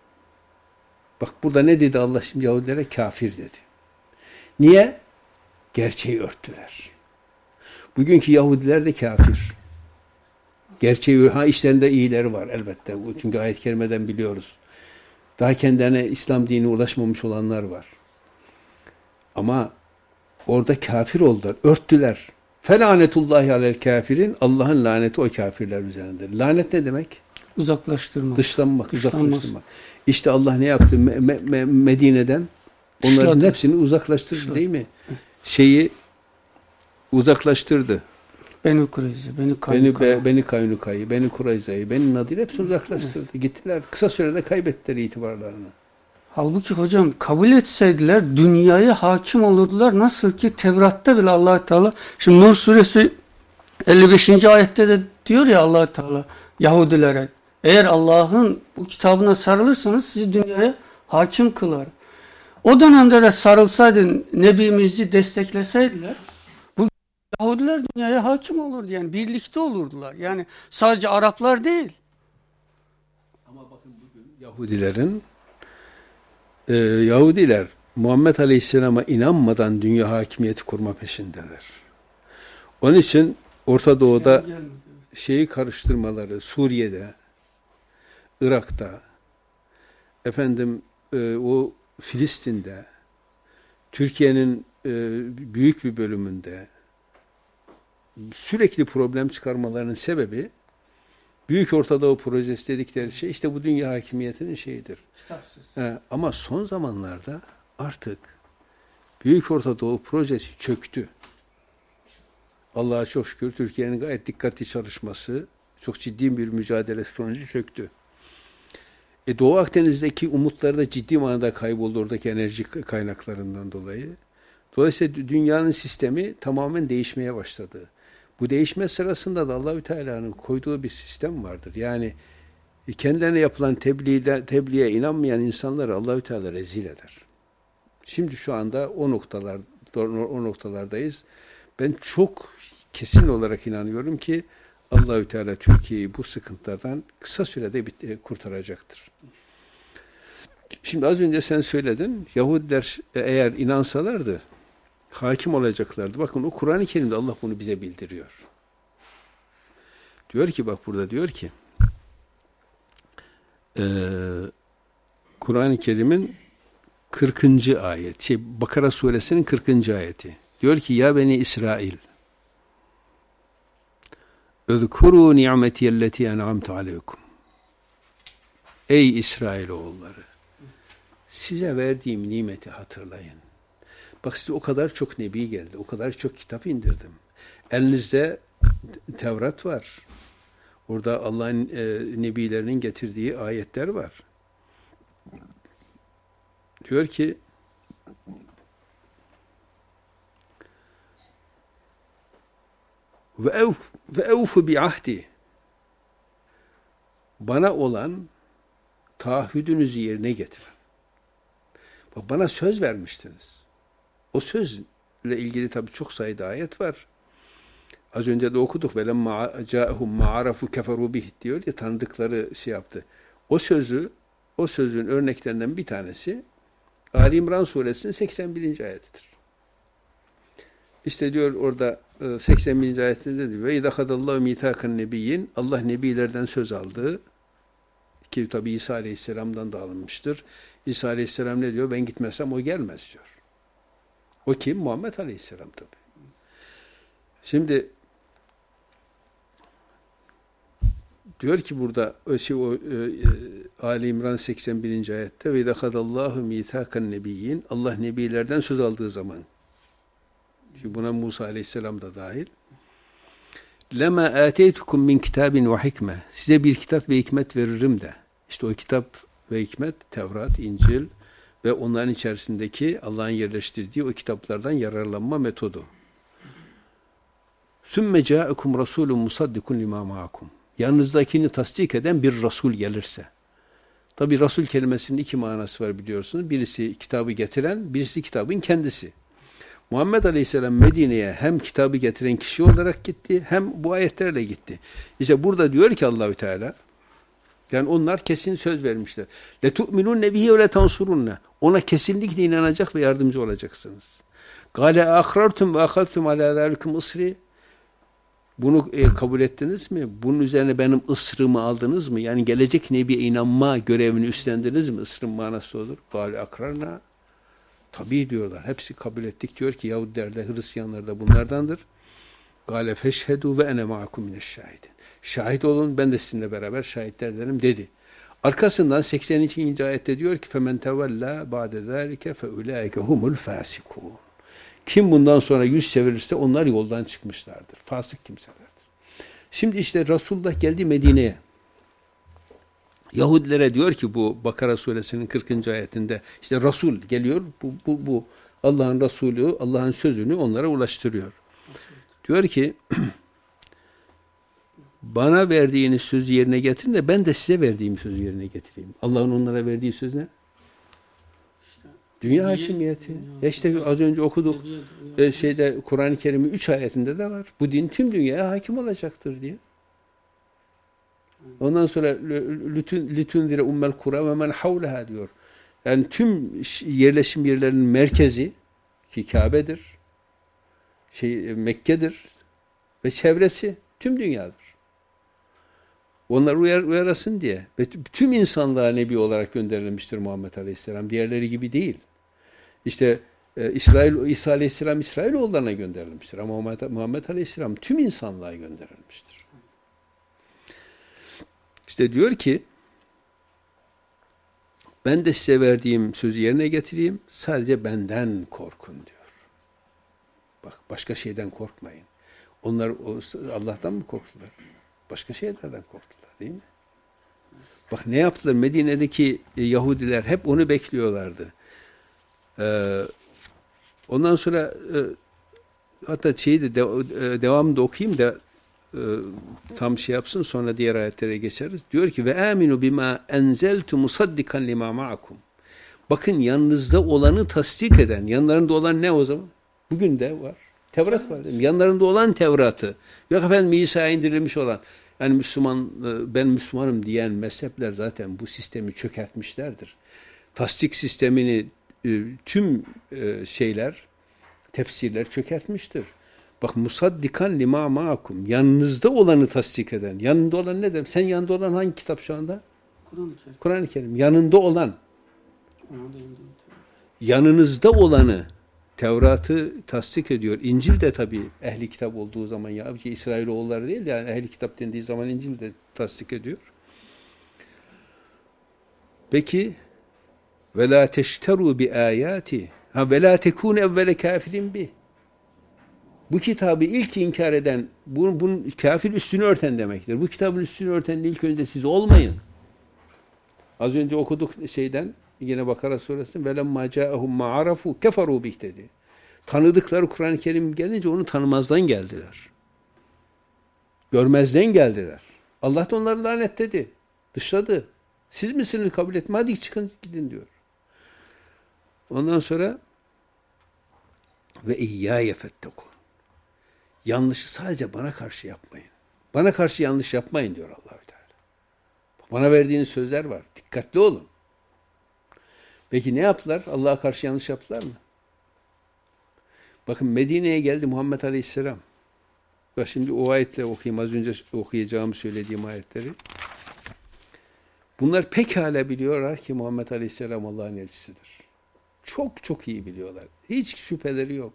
Bak burada ne dedi Allah şimdi Yahudilere? Kafir dedi. Niye? Gerçeği örttüler. Bugünkü Yahudiler de kafir. Gerçeği, ha işlerinde iyileri var elbette. Çünkü ayet-i kerimeden biliyoruz. Daha kendilerine İslam dinine ulaşmamış olanlar var. Ama orada kafir oldular, örttüler. Felanetullahi alel kafirin. Allah'ın laneti o kafirler üzerindedir. Lanet ne demek? Uzaklaştırmak. Dışlanmak, Dışlanmaz. uzaklaştırmak. İşte Allah ne yaptı? Me Me Me Medine'den onların Dışladı. hepsini uzaklaştırdı Dışladı. değil mi? Şeyi uzaklaştırdı. Beni Kureyze, beni Beni, Kaynuka'yı. be, beni Kaynuka'yı, beni Kurayza'yı, beni Nadir hepsini uzaklaştırdı. Evet. Gittiler. Kısa sürede kaybettiler itibarlarını. Halbuki hocam kabul etseydiler dünyaya hakim olurdular. Nasıl ki Tevrat'ta bile Allah Teala, şimdi Nur suresi elli beşinci ayette de diyor ya Allah Teala Yahudilere, eğer Allah'ın bu kitabına sarılırsanız sizi dünyaya hakim kılar. O dönemde de sarılsaydı, Nebimizi destekleseydiler, bu Yahudiler dünyaya hakim olurdu. Yani birlikte olurdular. Yani sadece Araplar değil. Ama bakın bugün Yahudilerin e, Yahudiler Muhammed Aleyhisselam'a inanmadan dünya hakimiyeti kurma peşindeler. Onun için Orta Doğu'da şeyi karıştırmaları, Suriye'de, Irak'ta, efendim e, o Filistin'de, Türkiye'nin e, büyük bir bölümünde sürekli problem çıkarmalarının sebebi Büyük Orta Doğu Projesi dedikleri şey işte bu dünya hakimiyetinin şeyidir. He, ama son zamanlarda artık Büyük Orta Doğu Projesi çöktü. Allah'a çok şükür Türkiye'nin gayet dikkatli çalışması, çok ciddi bir mücadele sonucu çöktü. E, Doğu Akdeniz'deki umutları da ciddi manada kayboldu oradaki enerji kaynaklarından dolayı. Dolayısıyla dünyanın sistemi tamamen değişmeye başladı. Bu değişme sırasında da Allahü Teala'nın koyduğu bir sistem vardır. Yani kendilerine yapılan tebliğde, tebliğe inanmayan insanları Allahü Teala rezil eder. Şimdi şu anda o noktalar o noktalardayız. Ben çok kesin olarak inanıyorum ki Allahü Teala Türkiye'yi bu sıkıntılardan kısa sürede kurtaracaktır. Şimdi az önce sen söyledin, Yahudiler eğer inansalardı hakim olacaklardı. Bakın o Kur'an-ı Kerim'de Allah bunu bize bildiriyor. Diyor ki bak burada diyor ki e, Kur'an-ı Kerim'in kırkıncı ayet, şey Bakara suresinin kırkıncı ayeti. Diyor ki ya beni İsrail Özkuru ni'metiyelleti en'amtu aleykum. Ey İsrailoğulları, size verdiğim nimeti hatırlayın. Bak size o kadar çok nebi geldi, o kadar çok kitap indirdim. Elinizde Tevrat var. Orada Allah'ın e, nebilerinin getirdiği ayetler var. Diyor ki ve ev ve evfu bi ahdi, bana olan taahhüdünüzü yerine getirin. Bak, bana söz vermiştiniz. O sözle ilgili tabii çok sayıda ayet var. Az önce de okuduk. وَلَمَّا جَاءَهُمْ مَعَرَفُ كَفَرُوا بِهِ diyor ya, tanıdıkları şey yaptı. O sözü, o sözün örneklerinden bir tanesi Ali İmran suresinin seksen birinci ayetidir. İşte diyor orada seksen birinci ayetinde diyor ve اِذَا خَدَ اللّٰهُ مِيثَاقَ النَّبِيِّينَ, Allah nebilerden söz aldı ki tabi İsa Aleyhisselam'dan da alınmıştır. İsa Aleyhisselam ne diyor? Ben gitmezsem o gelmez diyor. O kim? Muhammed Aleyhisselam tabi. Şimdi diyor ki burada o şey, o, e, Ali İmran seksen birinci ayette ve idahadallahu mitakan nebiyyin, Allah nebilerden söz aldığı zaman, çünkü buna Musa Aleyhisselam da dahil, lema ateytukum min kitabin ve hikme, size bir kitap ve hikmet veririm de. İşte o kitap ve hikmet Tevrat, İncil ve onların içerisindeki Allah'ın yerleştirdiği o kitaplardan yararlanma metodu. Sümme ca'akum rasulun musaddikun lima ma'akum, yanınızdakini tasdik eden bir Resul gelirse. Tabi Resul kelimesinin iki manası var biliyorsunuz. Birisi kitabı getiren, birisi kitabın kendisi. Muhammed Aleyhisselam Medine'ye hem kitabı getiren kişi olarak gitti, hem bu ayetlerle gitti. İşte burada diyor ki Allahü Teala, yani onlar kesin söz vermişler. لَتُؤْمِنُونَ بِهِ وَلَتَنْصُرُونَ, ona kesinlikle inanacak ve yardımcı olacaksınız. قَالَ اَخْرَرْتُمْ وَاَخَذْتُمْ عَلَى ذَٰلِكُمْ اِصْرِي, bunu e, kabul ettiniz mi? Bunun üzerine benim ısrımı aldınız mı? Yani gelecek Nebi'ye inanma görevini üstlendiniz mi? Isrın manası olur. Gâle akrarna. Tabii diyorlar. Hepsi kabul ettik. Diyor ki Yahudiler de Hristiyanlar da bunlardandır. Gâle feşhedû ve ene ma'akum mineşşâhidin. Şahit olun, ben de sizinle beraber şahitler derim dedi. Arkasından seksen ikinci ayette diyor ki femen tevella ba'de zâlike fe ulâike humul fâsikûn. Kim bundan sonra yüz çevirirse onlar yoldan çıkmışlardır. Fasık kimselerdir. Şimdi işte Resulullah geldi Medine'ye. Yahudilere diyor ki bu Bakara suresinin kırkıncı ayetinde işte Resul geliyor. Bu, bu, bu Allah'ın Resulü, Allah'ın sözünü onlara ulaştırıyor. Diyor ki bana verdiğiniz sözü yerine getirin de ben de size verdiğim sözü yerine getireyim. Allah'ın onlara verdiği söz ne? Dünya hakimiyeti. Ya işte az önce okuduk. E, şeyde Kur'an-ı Kerim'in üç ayetinde de var. Bu din tüm dünyaya hakim olacaktır diye. Ondan sonra lütünzire ummel kura ve men havleha diyor. Yani tüm yerleşim yerlerinin merkezi ki Kabe'dir. Şey Mekke'dir ve çevresi tüm dünyadır. Onlar uyar, uyarasın diye. Ve tüm insanlığa nebi olarak gönderilmiştir Muhammed Aleyhisselam. Diğerleri gibi değil. İşte e, İsrail, İsa Aleyhisselam İsrailoğullarına gönderilmiştir. Ama Muhammed, Muhammed Aleyhisselam tüm insanlığa gönderilmiştir. İşte diyor ki ben de size verdiğim sözü yerine getireyim. Sadece benden korkun diyor. Bak başka şeyden korkmayın. Onlar Allah'tan mı korktular? Başka şeylerden korktular değil mi? Bak ne yaptılar? Medine'deki Yahudiler hep onu bekliyorlardı. Ee, ondan sonra e, hatta şeyi de, de e, devamında okuyayım da e, tam şey yapsın, sonra diğer ayetlere geçeriz. Diyor ki ve aminu bima enzeltu musaddikan lima ma'akum. Bakın yanınızda olanı tasdik eden, yanlarında olan ne o zaman? Bugün de var. Tevrat var değil mi? Yanlarında olan Tevrat'ı. Yok efendim İsa'ya indirilmiş olan. Yani Müslüman, ben Müslümanım diyen mezhepler zaten bu sistemi çökertmişlerdir. Tasdik sistemini tüm şeyler, tefsirler çökertmiştir. Bak musaddikan lima ma'akum. Yanınızda olanı tasdik eden. Yanında olan ne demek? Sen yanında olan hangi kitap şu anda? Kur'an-ı Kerim. Kur'an-ı Kerim. Yanında olan. Yanınızda olanı Tevrat'ı tasdik ediyor. İncil de tabii ehli kitap olduğu zaman ya ki İsrailoğulları değil de yani ehli kitap dendiği zaman İncil de tasdik ediyor. Peki ve la teşteru bi ayati ha ve la tekun evvele kafirin bi. Bu kitabı ilk inkar eden, bunun, bunun kafir üstünü örten demektir. Bu kitabın üstünü örten ilk önce siz olmayın. Az önce okuduk şeyden, yine Bakara suresinde وَلَمَّا جَاءَهُمْ مَا عَرَفُوا كَفَرُوا بِهِ dedi. Tanıdıkları Kur'an-ı Kerim gelince onu tanımazdan geldiler. Görmezden geldiler. Allah da onları lanetledi. Dışladı. Siz misiniz kabul etme? Hadi çıkın gidin diyor. Ondan sonra ve iyyâye fettekûn. Yanlışı sadece bana karşı yapmayın. Bana karşı yanlış yapmayın diyor Allah-u Teala. Bana verdiğiniz sözler var. Dikkatli olun. Peki ne yaptılar? Allah'a karşı yanlış yaptılar mı? Bakın Medine'ye geldi Muhammed Aleyhisselam. Bak şimdi o ayetle okuyayım. Az önce okuyacağımı söylediğim ayetleri. Bunlar pekala biliyorlar ki Muhammed Aleyhisselam Allah'ın elçisidir. Çok çok iyi biliyorlar. Hiç şüpheleri yok.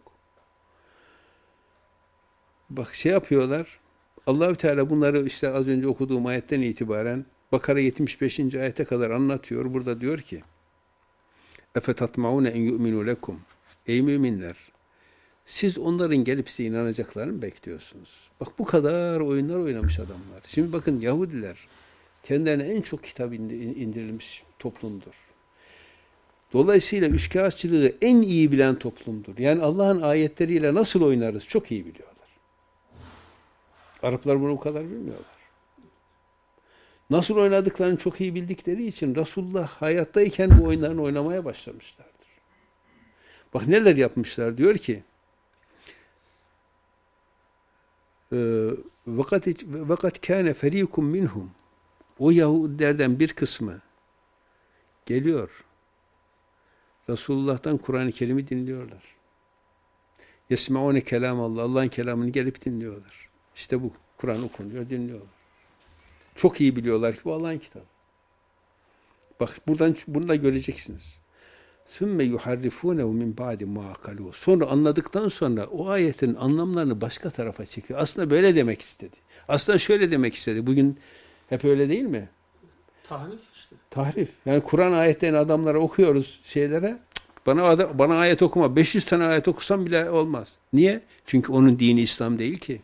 Bak şey yapıyorlar. Allahü Teala bunları işte az önce okuduğum ayetten itibaren Bakara yetmiş beşinci ayete kadar anlatıyor. Burada diyor ki: "Efetatmaune en yu'minu lekum." Ey müminler, siz onların gelip size inanacaklarını mı bekliyorsunuz? Bak bu kadar oyunlar oynamış adamlar. Şimdi bakın Yahudiler kendilerine en çok kitap indirilmiş toplumdur. Dolayısıyla üçkağıtçılığı en iyi bilen toplumdur. Yani Allah'ın ayetleriyle nasıl oynarız çok iyi biliyorlar. Araplar bunu bu kadar bilmiyorlar. Nasıl oynadıklarını çok iyi bildikleri için Resulullah hayattayken bu oyunlarını oynamaya başlamışlardır. Bak neler yapmışlar diyor ki vakat vakat kana ferikum minhum, o Yahudilerden bir kısmı geliyor. Resulullah'tan Kur'an-ı Kerim'i dinliyorlar. Yesmaune kelam Allah, Allah'ın kelamını gelip dinliyorlar. İşte bu Kur'an okunuyor, dinliyorlar. Çok iyi biliyorlar ki bu Allah'ın kitabı. Bak buradan bunu da göreceksiniz. Sümme yuharrifunehu min ba'di ma akalu. Sonra anladıktan sonra o ayetin anlamlarını başka tarafa çekiyor. Aslında böyle demek istedi. Aslında şöyle demek istedi. Bugün hep öyle değil mi? Tahrif işte. Tahrif. Yani Kur'an ayetlerini adamlara okuyoruz şeylere. Bana bana ayet okuma. beş yüz tane ayet okusam bile olmaz. Niye? Çünkü onun dini İslam değil ki.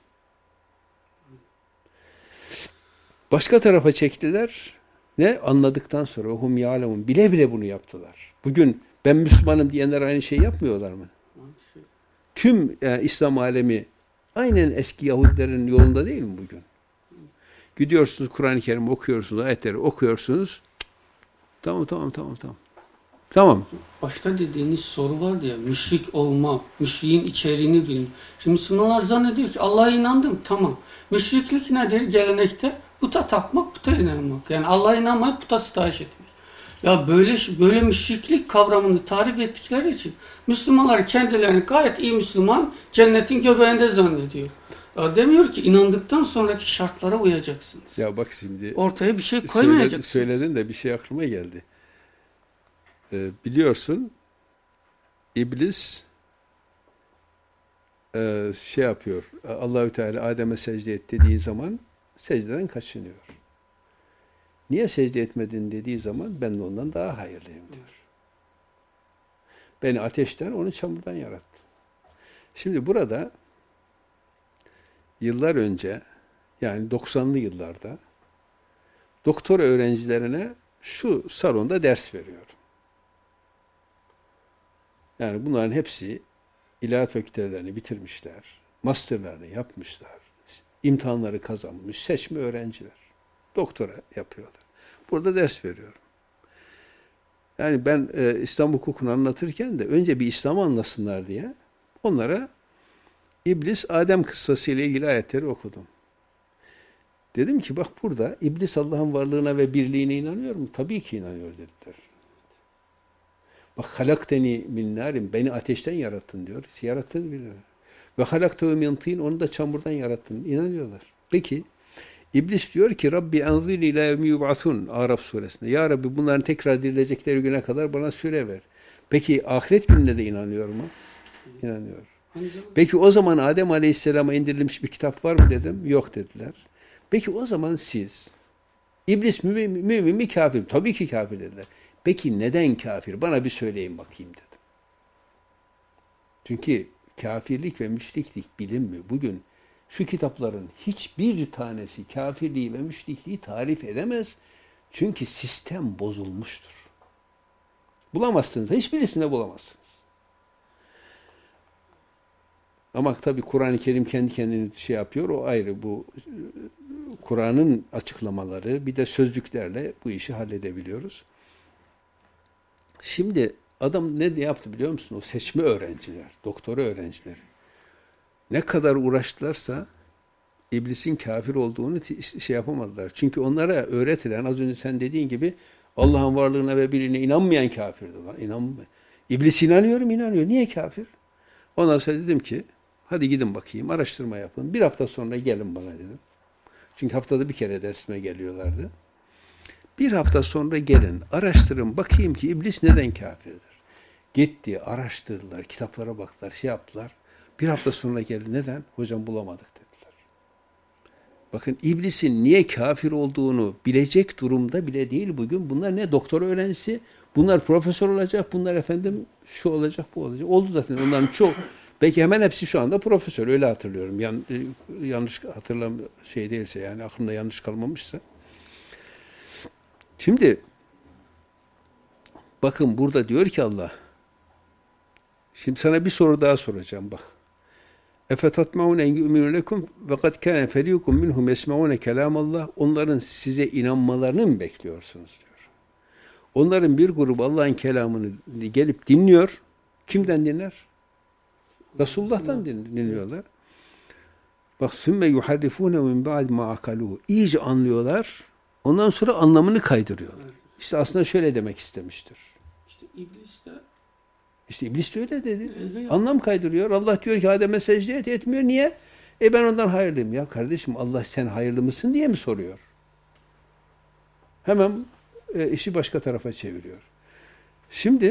Başka tarafa çektiler. Ne? Anladıktan sonra hum ya'lemun. Bile bile bunu yaptılar. Bugün ben Müslümanım diyenler aynı şeyi yapmıyorlar mı? Tüm e, İslam alemi aynen eski Yahudilerin yolunda değil mi bugün? Gidiyorsunuz Kur'an-ı Kerim okuyorsunuz, ayetleri okuyorsunuz. Tamam tamam tamam tamam. Tamam. Başta dediğiniz soru vardı ya, müşrik olma, müşriğin içeriğini bilin. Şimdi Müslümanlar zannediyor ki Allah'a inandım, tamam. Müşriklik nedir gelenekte? Puta tapmak, puta inanmak. Yani Allah'a inanmayıp puta sitayiş etmek. Ya böyle böyle müşriklik kavramını tarif ettikleri için Müslümanlar kendilerini gayet iyi Müslüman, cennetin göbeğinde zannediyor. Ya demiyor ki inandıktan sonraki şartlara uyacaksınız. Ya bak şimdi ortaya bir şey koymayacaksınız. Söyledin de bir şey aklıma geldi. Ee, biliyorsun İblis e, şey yapıyor. Allahü Teala Adem'e secde et dediği zaman secdeden kaçınıyor. Niye secde etmedin dediği zaman ben de ondan daha hayırlıyım diyor. Beni ateşten, onu çamurdan yarattı. Şimdi burada yıllar önce, yani doksanlı yıllarda doktora öğrencilerine şu salonda ders veriyorum. Yani bunların hepsi ilahiyat fakültelerini bitirmişler, masterlarını yapmışlar, imtihanları kazanmış, seçme öğrenciler. Doktora yapıyorlar. Burada ders veriyorum. Yani ben e, İslam hukukunu anlatırken de önce bir İslam anlasınlar diye onlara İblis Adem kıssası ile ilgili ayetleri okudum. Dedim ki bak burada İblis Allah'ın varlığına ve birliğine inanıyor mu? Tabii ki inanıyor dediler. Bak halakteni min narin, beni ateşten yarattın diyor. Yarattığını biliyor. Ve halaktehu min tin, onu da çamurdan yarattın. İnanıyorlar. Peki İblis diyor ki Rabbi enzini ila yevmi yub'atun, Araf suresinde. Ya Rabbi bunların tekrar dirilecekleri güne kadar bana süre ver. Peki ahiret gününe de inanıyor mu? İnanıyor. Peki o zaman Adem Aleyhisselam'a indirilmiş bir kitap var mı dedim. Yok dediler. Peki o zaman siz İblis mümin, mümin mi kafir mi? Tabii ki kafir dediler. Peki neden kafir? Bana bir söyleyin bakayım dedim. Çünkü kafirlik ve müşriklik bilinmiyor. Bugün şu kitapların hiçbir tanesi kafirliği ve müşrikliği tarif edemez. Çünkü sistem bozulmuştur. Bulamazsınız. Hiçbirisinde bulamazsınız. Ama tabii Kur'an-ı Kerim kendi kendini şey yapıyor. O ayrı. Bu Kur'an'ın açıklamaları bir de sözcüklerle bu işi halledebiliyoruz. Şimdi adam ne yaptı biliyor musun? O seçme öğrenciler, doktora öğrenciler. Ne kadar uğraştılarsa iblisin kafir olduğunu şey yapamadılar. Çünkü onlara öğretilen, az önce sen dediğin gibi Allah'ın varlığına ve birliğine inanmayan kafirdir. İnanmıyor. İblis inanıyorum, inanıyor. Niye kafir? Ondan sonra dedim ki, hadi gidin bakayım, araştırma yapın. Bir hafta sonra gelin bana dedim. Çünkü haftada bir kere dersime geliyorlardı. Bir hafta sonra gelin, araştırın, bakayım ki iblis neden kafirdir? Gitti, araştırdılar, kitaplara baktılar, şey yaptılar. Bir hafta sonra geldi. Neden? Hocam bulamadık dediler. Bakın iblisin niye kafir olduğunu bilecek durumda bile değil bugün. Bunlar ne doktor öğrencisi, bunlar profesör olacak, bunlar efendim şu olacak, bu olacak. Oldu zaten onların çok. Belki hemen hepsi şu anda profesör, öyle hatırlıyorum. Yan, yanlış hatırlam şey değilse yani aklımda yanlış kalmamışsa. Şimdi bakın burada diyor ki Allah, şimdi sana bir soru daha soracağım bak. اَفَتَطْمَعُونَ اَنْ يُؤْمِنُوا لَكُمْ وَقَدْ كَانَ فَرِيقٌ مِنْهُمْ يَسْمَعُونَ كَلَامَ اللّٰهِ Onların size inanmalarını mı bekliyorsunuz diyor. Onların bir grubu Allah'ın kelamını gelip dinliyor. Kimden dinler? Resulullah'tan dinliyorlar. Bak ثُمَّ يُحَرِّفُونَ مِنْ بَعْدِ مَا عَقَلُوهُ İyice anlıyorlar. Ondan sonra anlamını kaydırıyorlar. Evet. İşte aslında şöyle demek istemiştir. İşte iblis de İşte iblis de öyle dedi. Öyle Anlam kaydırıyor. Allah diyor ki Adem'e secde et, etmiyor. Niye? E ben ondan hayırlıyım. Ya kardeşim Allah sen hayırlı mısın diye mi soruyor? Hemen e, işi başka tarafa çeviriyor. Şimdi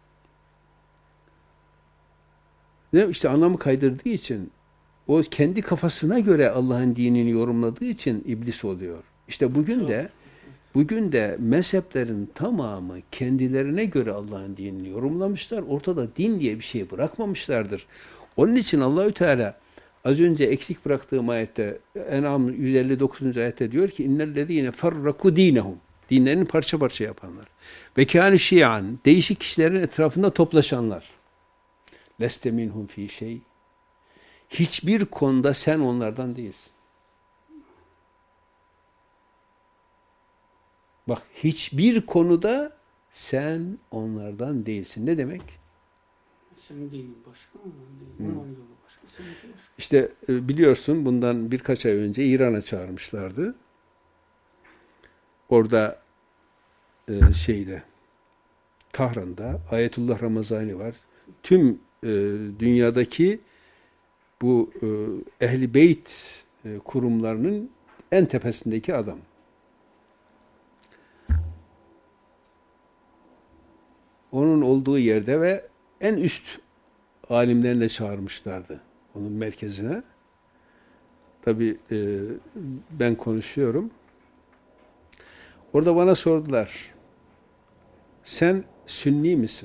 ne işte anlamı kaydırdığı için o kendi kafasına göre Allah'ın dinini yorumladığı için iblis oluyor. İşte bugün de bugün de mezheplerin tamamı kendilerine göre Allah'ın dinini yorumlamışlar. Ortada din diye bir şey bırakmamışlardır. Onun için Allahü Teala az önce eksik bıraktığım ayette En'am yüz elli dokuzuncu ayette diyor ki innellezîne farraku dinehum dinlerini parça parça yapanlar ve kâne şi'an değişik kişilerin etrafında toplaşanlar leste minhum fî şey hiçbir konuda sen onlardan değilsin. Bak hiçbir konuda sen onlardan değilsin. Ne demek? Senin dinin başka mı? Onların yolu başka, seninki başka. İşte biliyorsun bundan birkaç ay önce İran'a çağırmışlardı. Orada e, şeyde Tahran'da Ayetullah Ramazani var. Tüm e, dünyadaki bu e, Ehl-i Beyt e, kurumlarının en tepesindeki adam. Onun olduğu yerde ve en üst alimlerine çağırmışlardı onun merkezine. Tabii e, ben konuşuyorum. Orada bana sordular. Sen Sünni misin?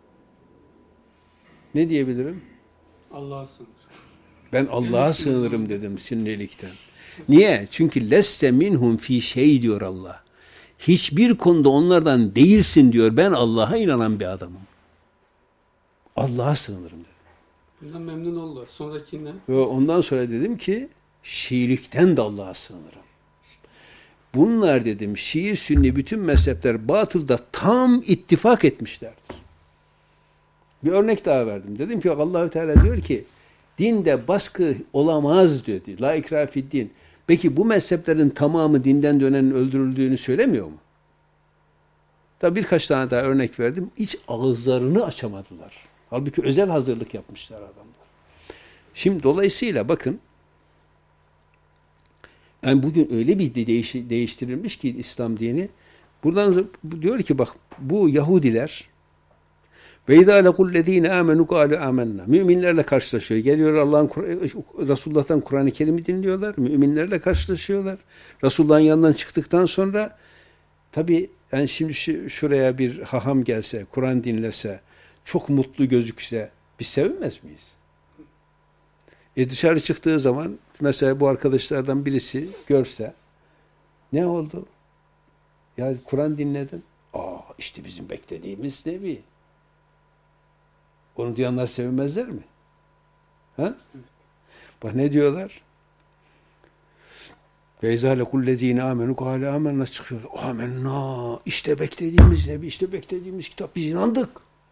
Ne diyebilirim? Allah'a sığınır. Ben Allah'a sığınırım dedim Sünnilikten. Niye? Çünkü leste minhum fi şey diyor Allah. Hiçbir konuda onlardan değilsin diyor. Ben Allah'a inanan bir adamım. Allah'a sığınırım dedim. Bundan memnun oldular. Sonrakinde? Ve ondan sonra dedim ki Şiilikten de Allah'a sığınırım. Bunlar dedim Şii, Sünni bütün mezhepler batılda tam ittifak etmişlerdir. Bir örnek daha verdim. Dedim ki Allahü Teala diyor ki dinde baskı olamaz diyor. La ikrahe fid din. Peki bu mezheplerin tamamı dinden dönenin öldürüldüğünü söylemiyor mu? Tabi birkaç tane daha örnek verdim. Hiç ağızlarını açamadılar. Halbuki özel hazırlık yapmışlar adamlar. Şimdi dolayısıyla bakın yani bugün öyle bir de değiş, değiştirilmiş ki İslam dini. Buradan diyor ki bak bu Yahudiler ve izâ lekullezîne âmenû kâlu âmennâ. Müminlerle karşılaşıyor. Geliyor Allah'ın Resulullah'tan Kur'an-ı Kerim'i dinliyorlar. Müminlerle karşılaşıyorlar. Resulullah'ın yanından çıktıktan sonra tabii yani şimdi şu, şuraya bir haham gelse, Kur'an dinlese, çok mutlu gözükse biz sevinmez miyiz? E dışarı çıktığı zaman mesela bu arkadaşlardan birisi görse ne oldu? Ya Kur'an dinledin. Aa işte bizim beklediğimiz Nebi. Onu duyanlar sevinmezler mi? Ha? Bak ne diyorlar? Feyza lekullezine amenu kâle amenna çıkıyor. Amenna. İşte beklediğimiz Nebi, işte beklediğimiz kitap. Biz inandık.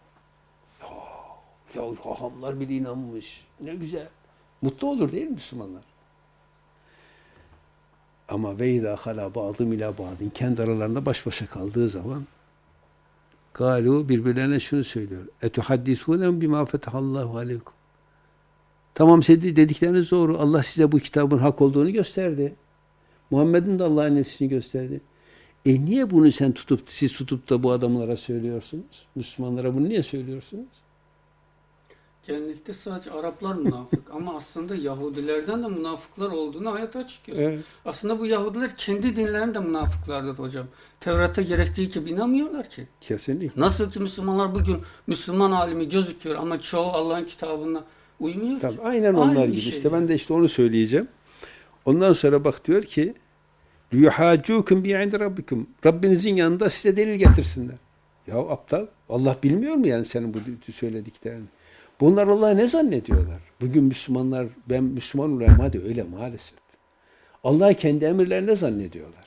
Ya, ya hahamlar bile inanmış. Ne güzel. Mutlu olur değil mi Müslümanlar? Ama ve izâ halâ ba'dûm ilâ ba'din, kendi aralarında baş başa kaldığı zaman gâlû, birbirlerine şunu söylüyor. Etuhaddisûnem bimâ fetahallahu aleykum. Tamam, size dedikleriniz doğru. Allah size bu kitabın hak olduğunu gösterdi. Muhammed'in de Allah'ın nesini gösterdi. E niye bunu sen tutup, siz tutup da bu adamlara söylüyorsunuz? Müslümanlara bunu niye söylüyorsunuz? Genellikle sadece Araplar münafık ama aslında Yahudilerden de münafıklar olduğunu ayet açık gösteriyor. Evet. Aslında bu Yahudiler kendi dinlerinde münafıklardır hocam. Tevrat'a gerektiği gibi inanmıyorlar ki. Kesinlikle. Nasıl ki Müslümanlar bugün Müslüman alimi gözüküyor ama çoğu Allah'ın kitabına uymuyor Tabii, ki. aynen onlar Aynı gibi. şey İşte yani. ben de işte onu söyleyeceğim. Ondan sonra bak diyor ki liyuhâcûküm bi'inde rabbikum. Rabbinizin yanında size delil getirsinler. Ya aptal, Allah bilmiyor mu yani senin bu söylediklerini? Bunlar Allah'ı ne zannediyorlar? Bugün Müslümanlar, ben Müslüman olayım hadi öyle maalesef. Allah'ı kendi emirlerine zannediyorlar.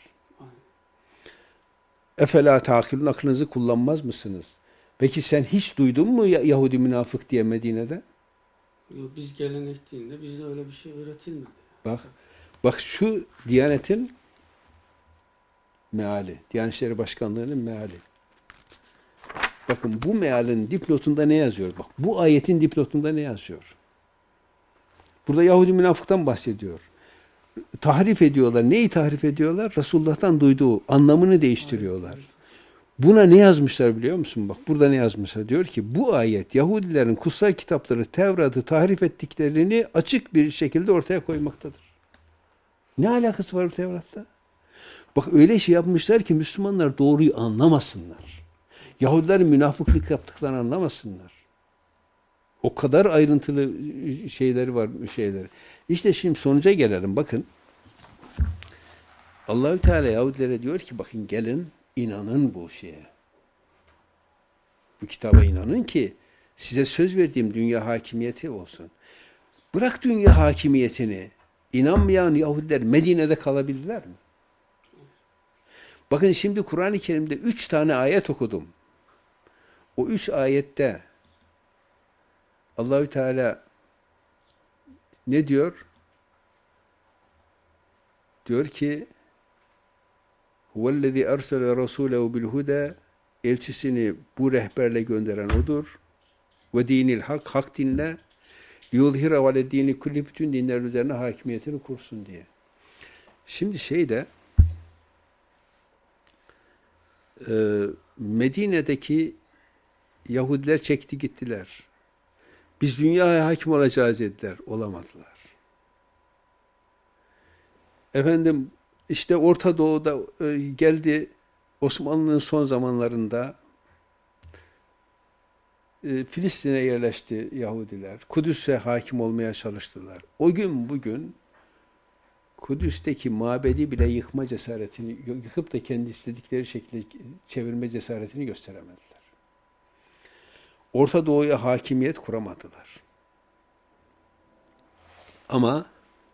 Efelâ tâkilûn, aklınızı kullanmaz mısınız? Peki sen hiç duydun mu Yahudi münafık diye Medine'de? Yok, biz gelenek dininde bizde öyle bir şey öğretilmedi. Bak, bak şu Diyanet'in meali, Diyanet İşleri Başkanlığı'nın meali. Bakın bu mealin dipnotunda ne yazıyor? Bak bu ayetin dipnotunda ne yazıyor? Burada Yahudi münafıktan bahsediyor. Tahrif ediyorlar. Neyi tahrif ediyorlar? Resulullah'tan duyduğu anlamını değiştiriyorlar. Buna ne yazmışlar biliyor musun? Bak burada ne yazmışlar? Diyor ki bu ayet Yahudilerin kutsal kitapları Tevrat'ı tahrif ettiklerini açık bir şekilde ortaya koymaktadır. Ne alakası var Tevrat'ta? Bak öyle şey yapmışlar ki Müslümanlar doğruyu anlamasınlar. Yahudilerin münafıklık yaptıklarını anlamasınlar. O kadar ayrıntılı şeyleri var şeyleri. İşte şimdi sonuca gelelim. Bakın. Allahü Teala Yahudilere diyor ki bakın gelin inanın bu şeye. Bu kitaba inanın ki size söz verdiğim dünya hakimiyeti olsun. Bırak dünya hakimiyetini. İnanmayan Yahudiler Medine'de kalabildiler mi? Bakın şimdi Kur'an-ı Kerim'de üç tane ayet okudum. O üç ayette Allahü Teala ne diyor? Diyor ki huvellezî ersele rasûlehu bilhudâ, elçisini bu rehberle gönderen odur. Ve dinil hak, hak dinle liyuzhira ale dini kulli, bütün dinler üzerine hakimiyetini kursun diye. Şimdi şeyde e, Medine'deki Yahudiler çekti gittiler. Biz dünyaya hakim olacağız dediler. Olamadılar. Efendim işte Orta Doğu'da e, geldi Osmanlı'nın son zamanlarında e, Filistin'e yerleşti Yahudiler. Kudüs'e hakim olmaya çalıştılar. O gün bugün Kudüs'teki mabedi bile yıkma cesaretini, yıkıp da kendi istedikleri şekilde çevirme cesaretini gösteremediler. Orta Doğu'ya hakimiyet kuramadılar. Ama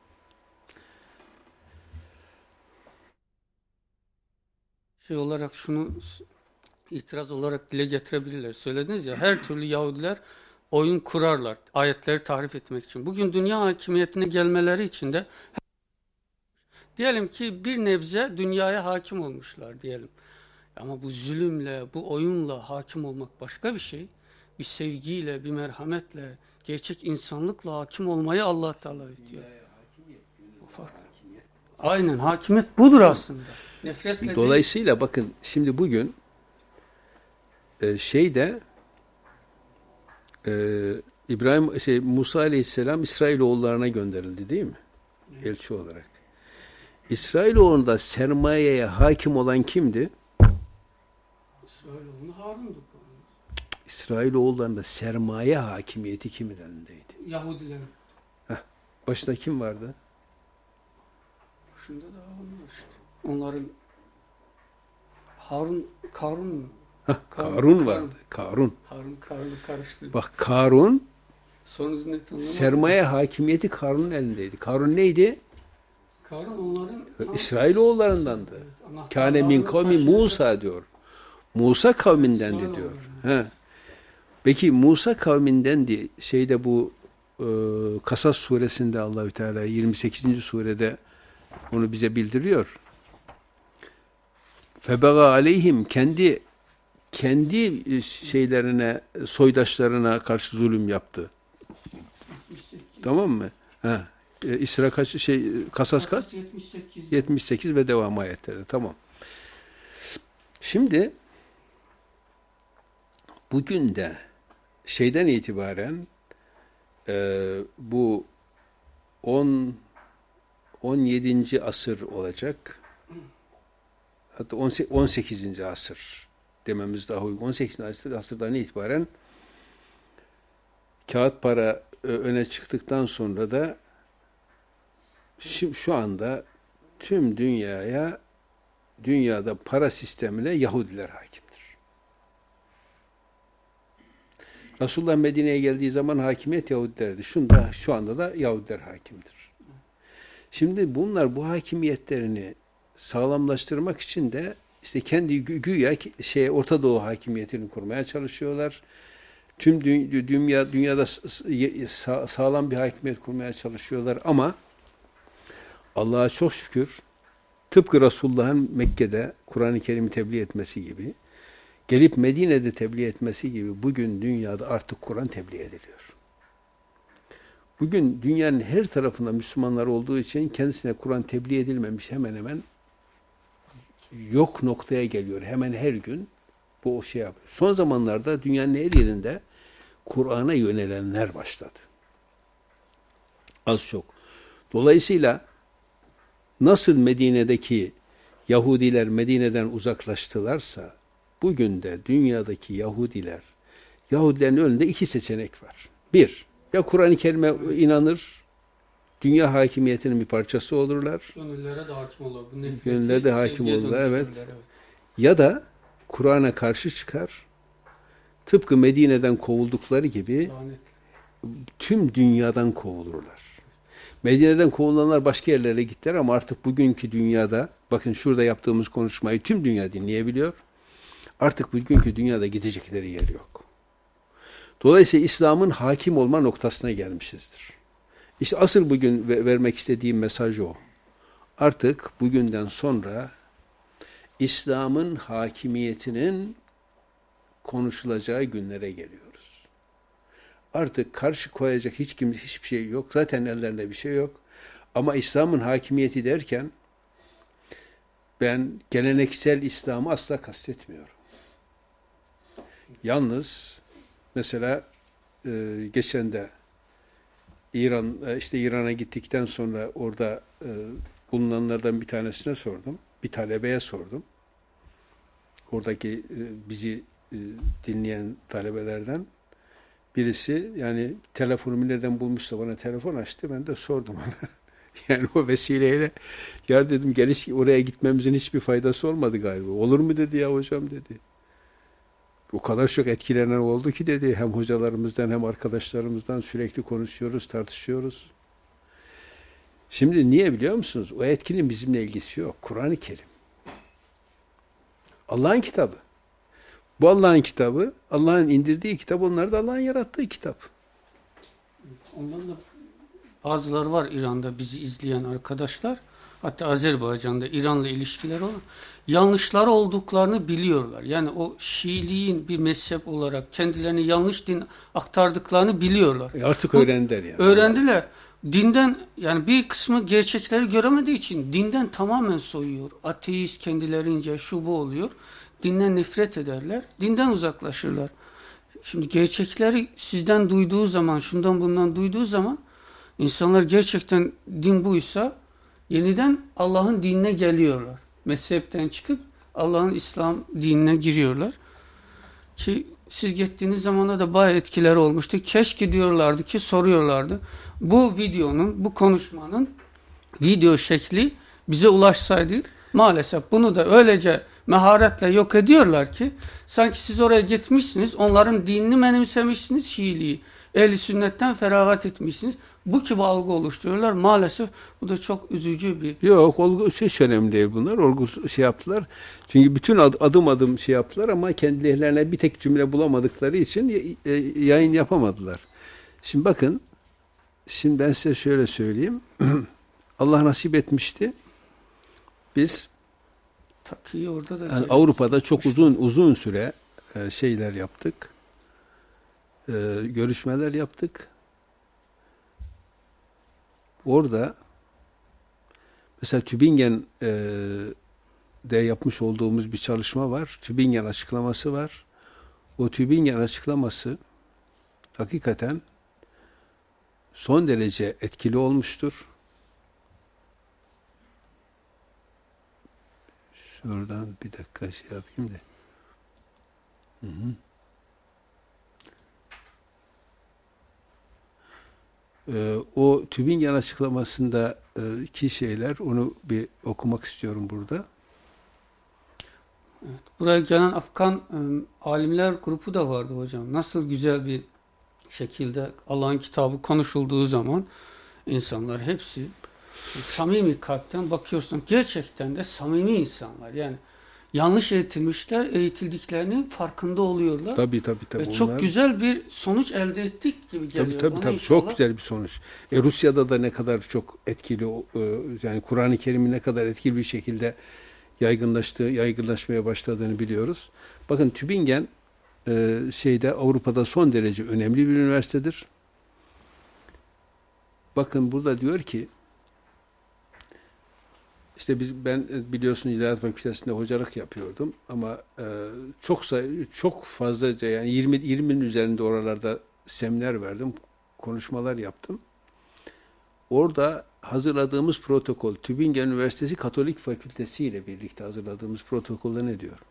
şey olarak şunu itiraz olarak dile getirebilirler. Söylediniz ya, her türlü Yahudiler oyun kurarlar ayetleri tahrif etmek için. Bugün dünya hakimiyetine gelmeleri için de diyelim ki bir nebze dünyaya hakim olmuşlar diyelim. Ama bu zulümle, bu oyunla hakim olmak başka bir şey. Bir sevgiyle, bir merhametle, gerçek insanlıkla hakim olmayı Allah Teala diyor. Ufak. Aynen, hakimiyet budur aslında. Nefretle dolayısıyla değil. Bakın şimdi bugün e, şeyde e, İbrahim şey, Musa Aleyhisselam İsrailoğullarına gönderildi değil mi? Evet. Elçi olarak. İsrailoğlu'nda sermayeye hakim olan kimdi? İsrailoğlu Harun'du. İsrailoğullarında sermaye hakimiyeti kimin elindeydi? Yahudilerin. Heh. Başında kim vardı? Şunda da onlar işte. Onların Harun, Karun mu? Hah, Karun, Karun vardı. Karun. Harun, Karun'u karıştırdı. Bak Karun, Sonucu net anlamadım. sermaye hakimiyeti Karun'un elindeydi. Karun neydi? Karun onların İsrailoğullarındandı. Evet, Kâne min kavmi taşıyordu. Musa diyor. Musa kavmindendi İsrailoğulları. diyor. He. Peki Musa kavmindendi. Şeyde bu e, Kasas suresinde Allahü Teala yirmi sekizinci surede onu bize bildiriyor. Febega aleyhim, kendi kendi şeylerine, soydaşlarına karşı zulüm yaptı. Tamam mı? Ha. E, İsra kaç şey Kasas kaç? yetmiş sekiz. yetmiş sekiz ve devam ayetleri. Tamam. Şimdi bugün de şeyden itibaren e, bu on on yedinci asır olacak. Hatta on sekizinci asır dememiz daha uygun. on sekizinci asırdan itibaren kağıt para öne çıktıktan sonra da şimdi şu anda tüm dünyaya, dünyada para sistemine Yahudiler hakimdir. Resulullah Medine'ye geldiği zaman hakimiyet Yahudilerdi. Şunda, şu anda da Yahudiler hakimdir. Şimdi bunlar bu hakimiyetlerini sağlamlaştırmak için de işte kendi güya şey Orta Doğu hakimiyetini kurmaya çalışıyorlar. Tüm dünya dünyada sağlam bir hakimiyet kurmaya çalışıyorlar ama Allah'a çok şükür tıpkı Resulullah'ın Mekke'de Kur'an-ı Kerim'i tebliğ etmesi gibi, gelip Medine'de tebliğ etmesi gibi bugün dünyada artık Kur'an tebliğ ediliyor. Bugün dünyanın her tarafında Müslümanlar olduğu için kendisine Kur'an tebliğ edilmemiş hemen hemen yok noktaya geliyor. Hemen her gün bu o şey yapıyor. Son zamanlarda dünyanın her yerinde Kur'an'a yönelenler başladı. Az çok. Dolayısıyla nasıl Medine'deki Yahudiler Medine'den uzaklaştılarsa bugün de dünyadaki Yahudiler, Yahudilerin önünde iki seçenek var. Bir, ya Kur'an-ı Kerim'e inanır, dünya hakimiyetinin bir parçası olurlar. Gönüllere de hakim olur. Gönüllere de hakim olurlar, evet. evet. Ya da Kur'an'a karşı çıkar, tıpkı Medine'den kovuldukları gibi Lanet. tüm dünyadan kovulurlar. Medine'den kovulanlar başka yerlere gittiler ama artık bugünkü dünyada, bakın şurada yaptığımız konuşmayı tüm dünya dinleyebiliyor. Artık bugünkü dünyada gidecekleri yer yok. Dolayısıyla İslam'ın hakim olma noktasına gelmişizdir. İşte asıl bugün vermek istediğim mesaj o. Artık bugünden sonra İslam'ın hakimiyetinin konuşulacağı günlere geliyoruz. Artık karşı koyacak hiç kimse hiçbir şey yok. Zaten ellerinde bir şey yok. Ama İslam'ın hakimiyeti derken ben geleneksel İslam'ı asla kastetmiyorum. Yalnız mesela e, geçen de İran işte İran'a gittikten sonra orada e, bulunanlardan bir tanesine sordum. Bir talebeye sordum. Oradaki e, bizi e, dinleyen talebelerden birisi yani telefonumu nereden bulmuşsa bana telefon açtı. Ben de sordum ona. Yani o vesileyle ya dedim geliş oraya gitmemizin hiçbir faydası olmadı galiba. Olur mu dedi ya hocam dedi. O kadar çok etkilenen oldu ki dedi. Hem hocalarımızdan hem arkadaşlarımızdan sürekli konuşuyoruz, tartışıyoruz. Şimdi niye biliyor musunuz? O etkinin bizimle ilgisi yok. Kur'an-ı Kerim. Allah'ın kitabı. Bu Allah'ın kitabı, Allah'ın indirdiği kitap, onlar da Allah'ın yarattığı kitap. Ondan da bazıları var İran'da bizi izleyen arkadaşlar. Hatta Azerbaycan'da İran'la ilişkileri olan yanlışlar olduklarını biliyorlar. Yani o Şiiliğin bir mezhep olarak kendilerine yanlış din aktardıklarını biliyorlar. E artık Bu, öğrendiler yani. Öğrendiler. Dinden yani bir kısmı gerçekleri göremediği için dinden tamamen soyuyor. Ateist kendilerince şu bu oluyor. Dinden nefret ederler. Dinden uzaklaşırlar. Şimdi gerçekleri sizden duyduğu zaman, şundan bundan duyduğu zaman insanlar gerçekten din buysa yeniden Allah'ın dinine geliyorlar. Mezhepten çıkıp Allah'ın İslam dinine giriyorlar. Ki siz gittiğiniz zamanda da bayağı etkileri olmuştu. Keşke diyorlardı ki soruyorlardı. Bu videonun, bu konuşmanın video şekli bize ulaşsaydı, maalesef bunu da öylece meharetle yok ediyorlar ki sanki siz oraya gitmişsiniz, onların dinini benimsemişsiniz, Şiiliği, ehl-i sünnetten feragat etmişsiniz. Bu gibi algı oluşturuyorlar. Maalesef bu da çok üzücü bir... Yok, olgu hiç önemli değil bunlar. Olgu şey yaptılar. Çünkü bütün adım adım şey yaptılar ama kendilerine bir tek cümle bulamadıkları için yayın yapamadılar. Şimdi bakın, şimdi ben size şöyle söyleyeyim. Allah nasip etmişti. Biz Takiyi orada da yani Avrupa'da çok uzun uzun süre şeyler yaptık. Görüşmeler yaptık. Orada mesela Tübingen'de yapmış olduğumuz bir çalışma var. Tübingen açıklaması var. O Tübingen açıklaması hakikaten son derece etkili olmuştur. Şuradan bir dakika şey yapayım da. Hı hı. Ee, o Tübingen açıklamasında e, iki şeyler, onu bir okumak istiyorum burada. Evet, buraya gelen Afgan e, alimler grubu da vardı hocam. Nasıl güzel bir şekilde Allah'ın kitabı konuşulduğu zaman insanlar hepsi samimi kalpten bakıyorsun. Gerçekten de samimi insanlar. Yani yanlış eğitilmişler, eğitildiklerinin farkında oluyorlar. Tabii tabii tabii. Ve onlar... çok güzel bir sonuç elde ettik gibi geliyor. Tabii tabii, tabii. Çok güzel bir sonuç. E, Rusya'da da ne kadar çok etkili, e, yani Kur'an-ı Kerim'i ne kadar etkili bir şekilde yaygınlaştığı, yaygınlaşmaya başladığını biliyoruz. Bakın Tübingen e, şeyde Avrupa'da son derece önemli bir üniversitedir. Bakın burada diyor ki, İşte biz, ben biliyorsunuz İlahiyat Fakültesi'nde hocalık yapıyordum ama e, çok sayı, çok fazlaca, yani yirmi yirminin üzerinde oralarda seminer verdim, konuşmalar yaptım. Orada hazırladığımız protokol, Tübingen Üniversitesi Katolik Fakültesi ile birlikte hazırladığımız protokolde ne diyor?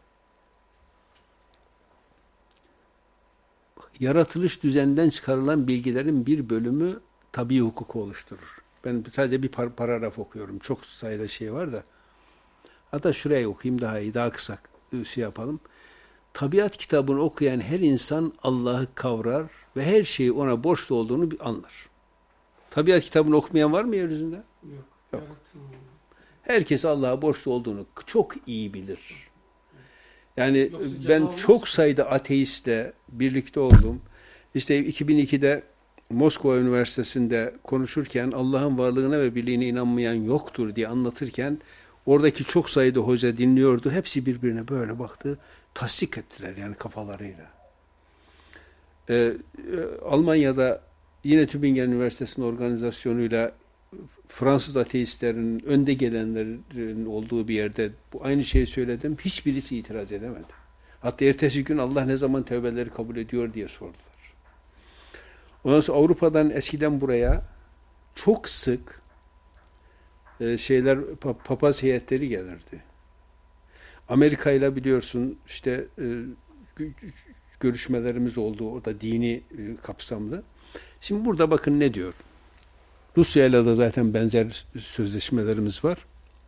Yaratılış düzenden çıkarılan bilgilerin bir bölümü tabii hukuku oluşturur. Ben sadece bir par paragraf okuyorum. Çok sayıda şey var da. Hatta şurayı okuyayım, daha iyi, daha kısa şey yapalım. Tabiat kitabını okuyan her insan Allah'ı kavrar ve her şeyi ona borçlu olduğunu anlar. Tabiat kitabını okumayan var mı yeryüzünde? Yok. Yok. Herkes Allah'a borçlu olduğunu çok iyi bilir. Yani Yoksa ben çok sayıda ateistle birlikte oldum. İşte iki bin ikide Moskova Üniversitesi'nde konuşurken Allah'ın varlığına ve birliğine inanmayan yoktur diye anlatırken oradaki çok sayıda hoca dinliyordu. Hepsi birbirine böyle baktı. Tasdik ettiler yani kafalarıyla. Ee, e, Almanya'da yine Tübingen Üniversitesi'nin organizasyonuyla Fransız ateistlerin, önde gelenlerin olduğu bir yerde bu aynı şeyi söyledim. Hiçbirisi itiraz edemedi. Hatta ertesi gün Allah ne zaman tevbeleri kabul ediyor diye sordular. Ondan sonra Avrupa'dan eskiden buraya çok sık e, şeyler, papaz heyetleri gelirdi. Amerika ile biliyorsun işte e, görüşmelerimiz oldu. O da dini e, kapsamlı. Şimdi burada bakın ne diyor. Rusya ile de zaten benzer sözleşmelerimiz var.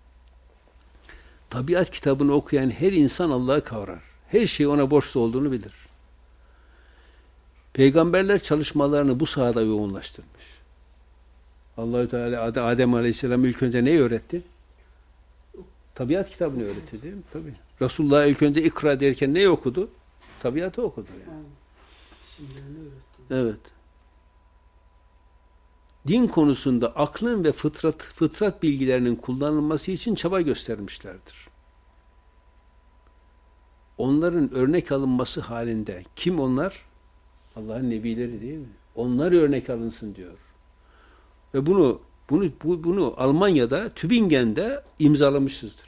Tabiat kitabını okuyan her insan Allah'ı kavrar. Her şeyi ona borçlu olduğunu bilir. Peygamberler çalışmalarını bu sahada yoğunlaştırmış. Allah-u Teala Adem Aleyhisselam ilk önce neyi öğretti? Tabiat kitabını öğretti değil mi? Tabii. Resulullah ilk önce ikra derken neyi okudu? Tabiatı okudu yani. Evet. Din konusunda aklın ve fıtrat, fıtrat bilgilerinin kullanılması için çaba göstermişlerdir. Onların örnek alınması halinde, kim onlar? Allah'ın nebileri değil mi? Onlar örnek alınsın diyor. Ve bunu bunu bu, bunu Almanya'da Tübingen'de imzalamışızdır.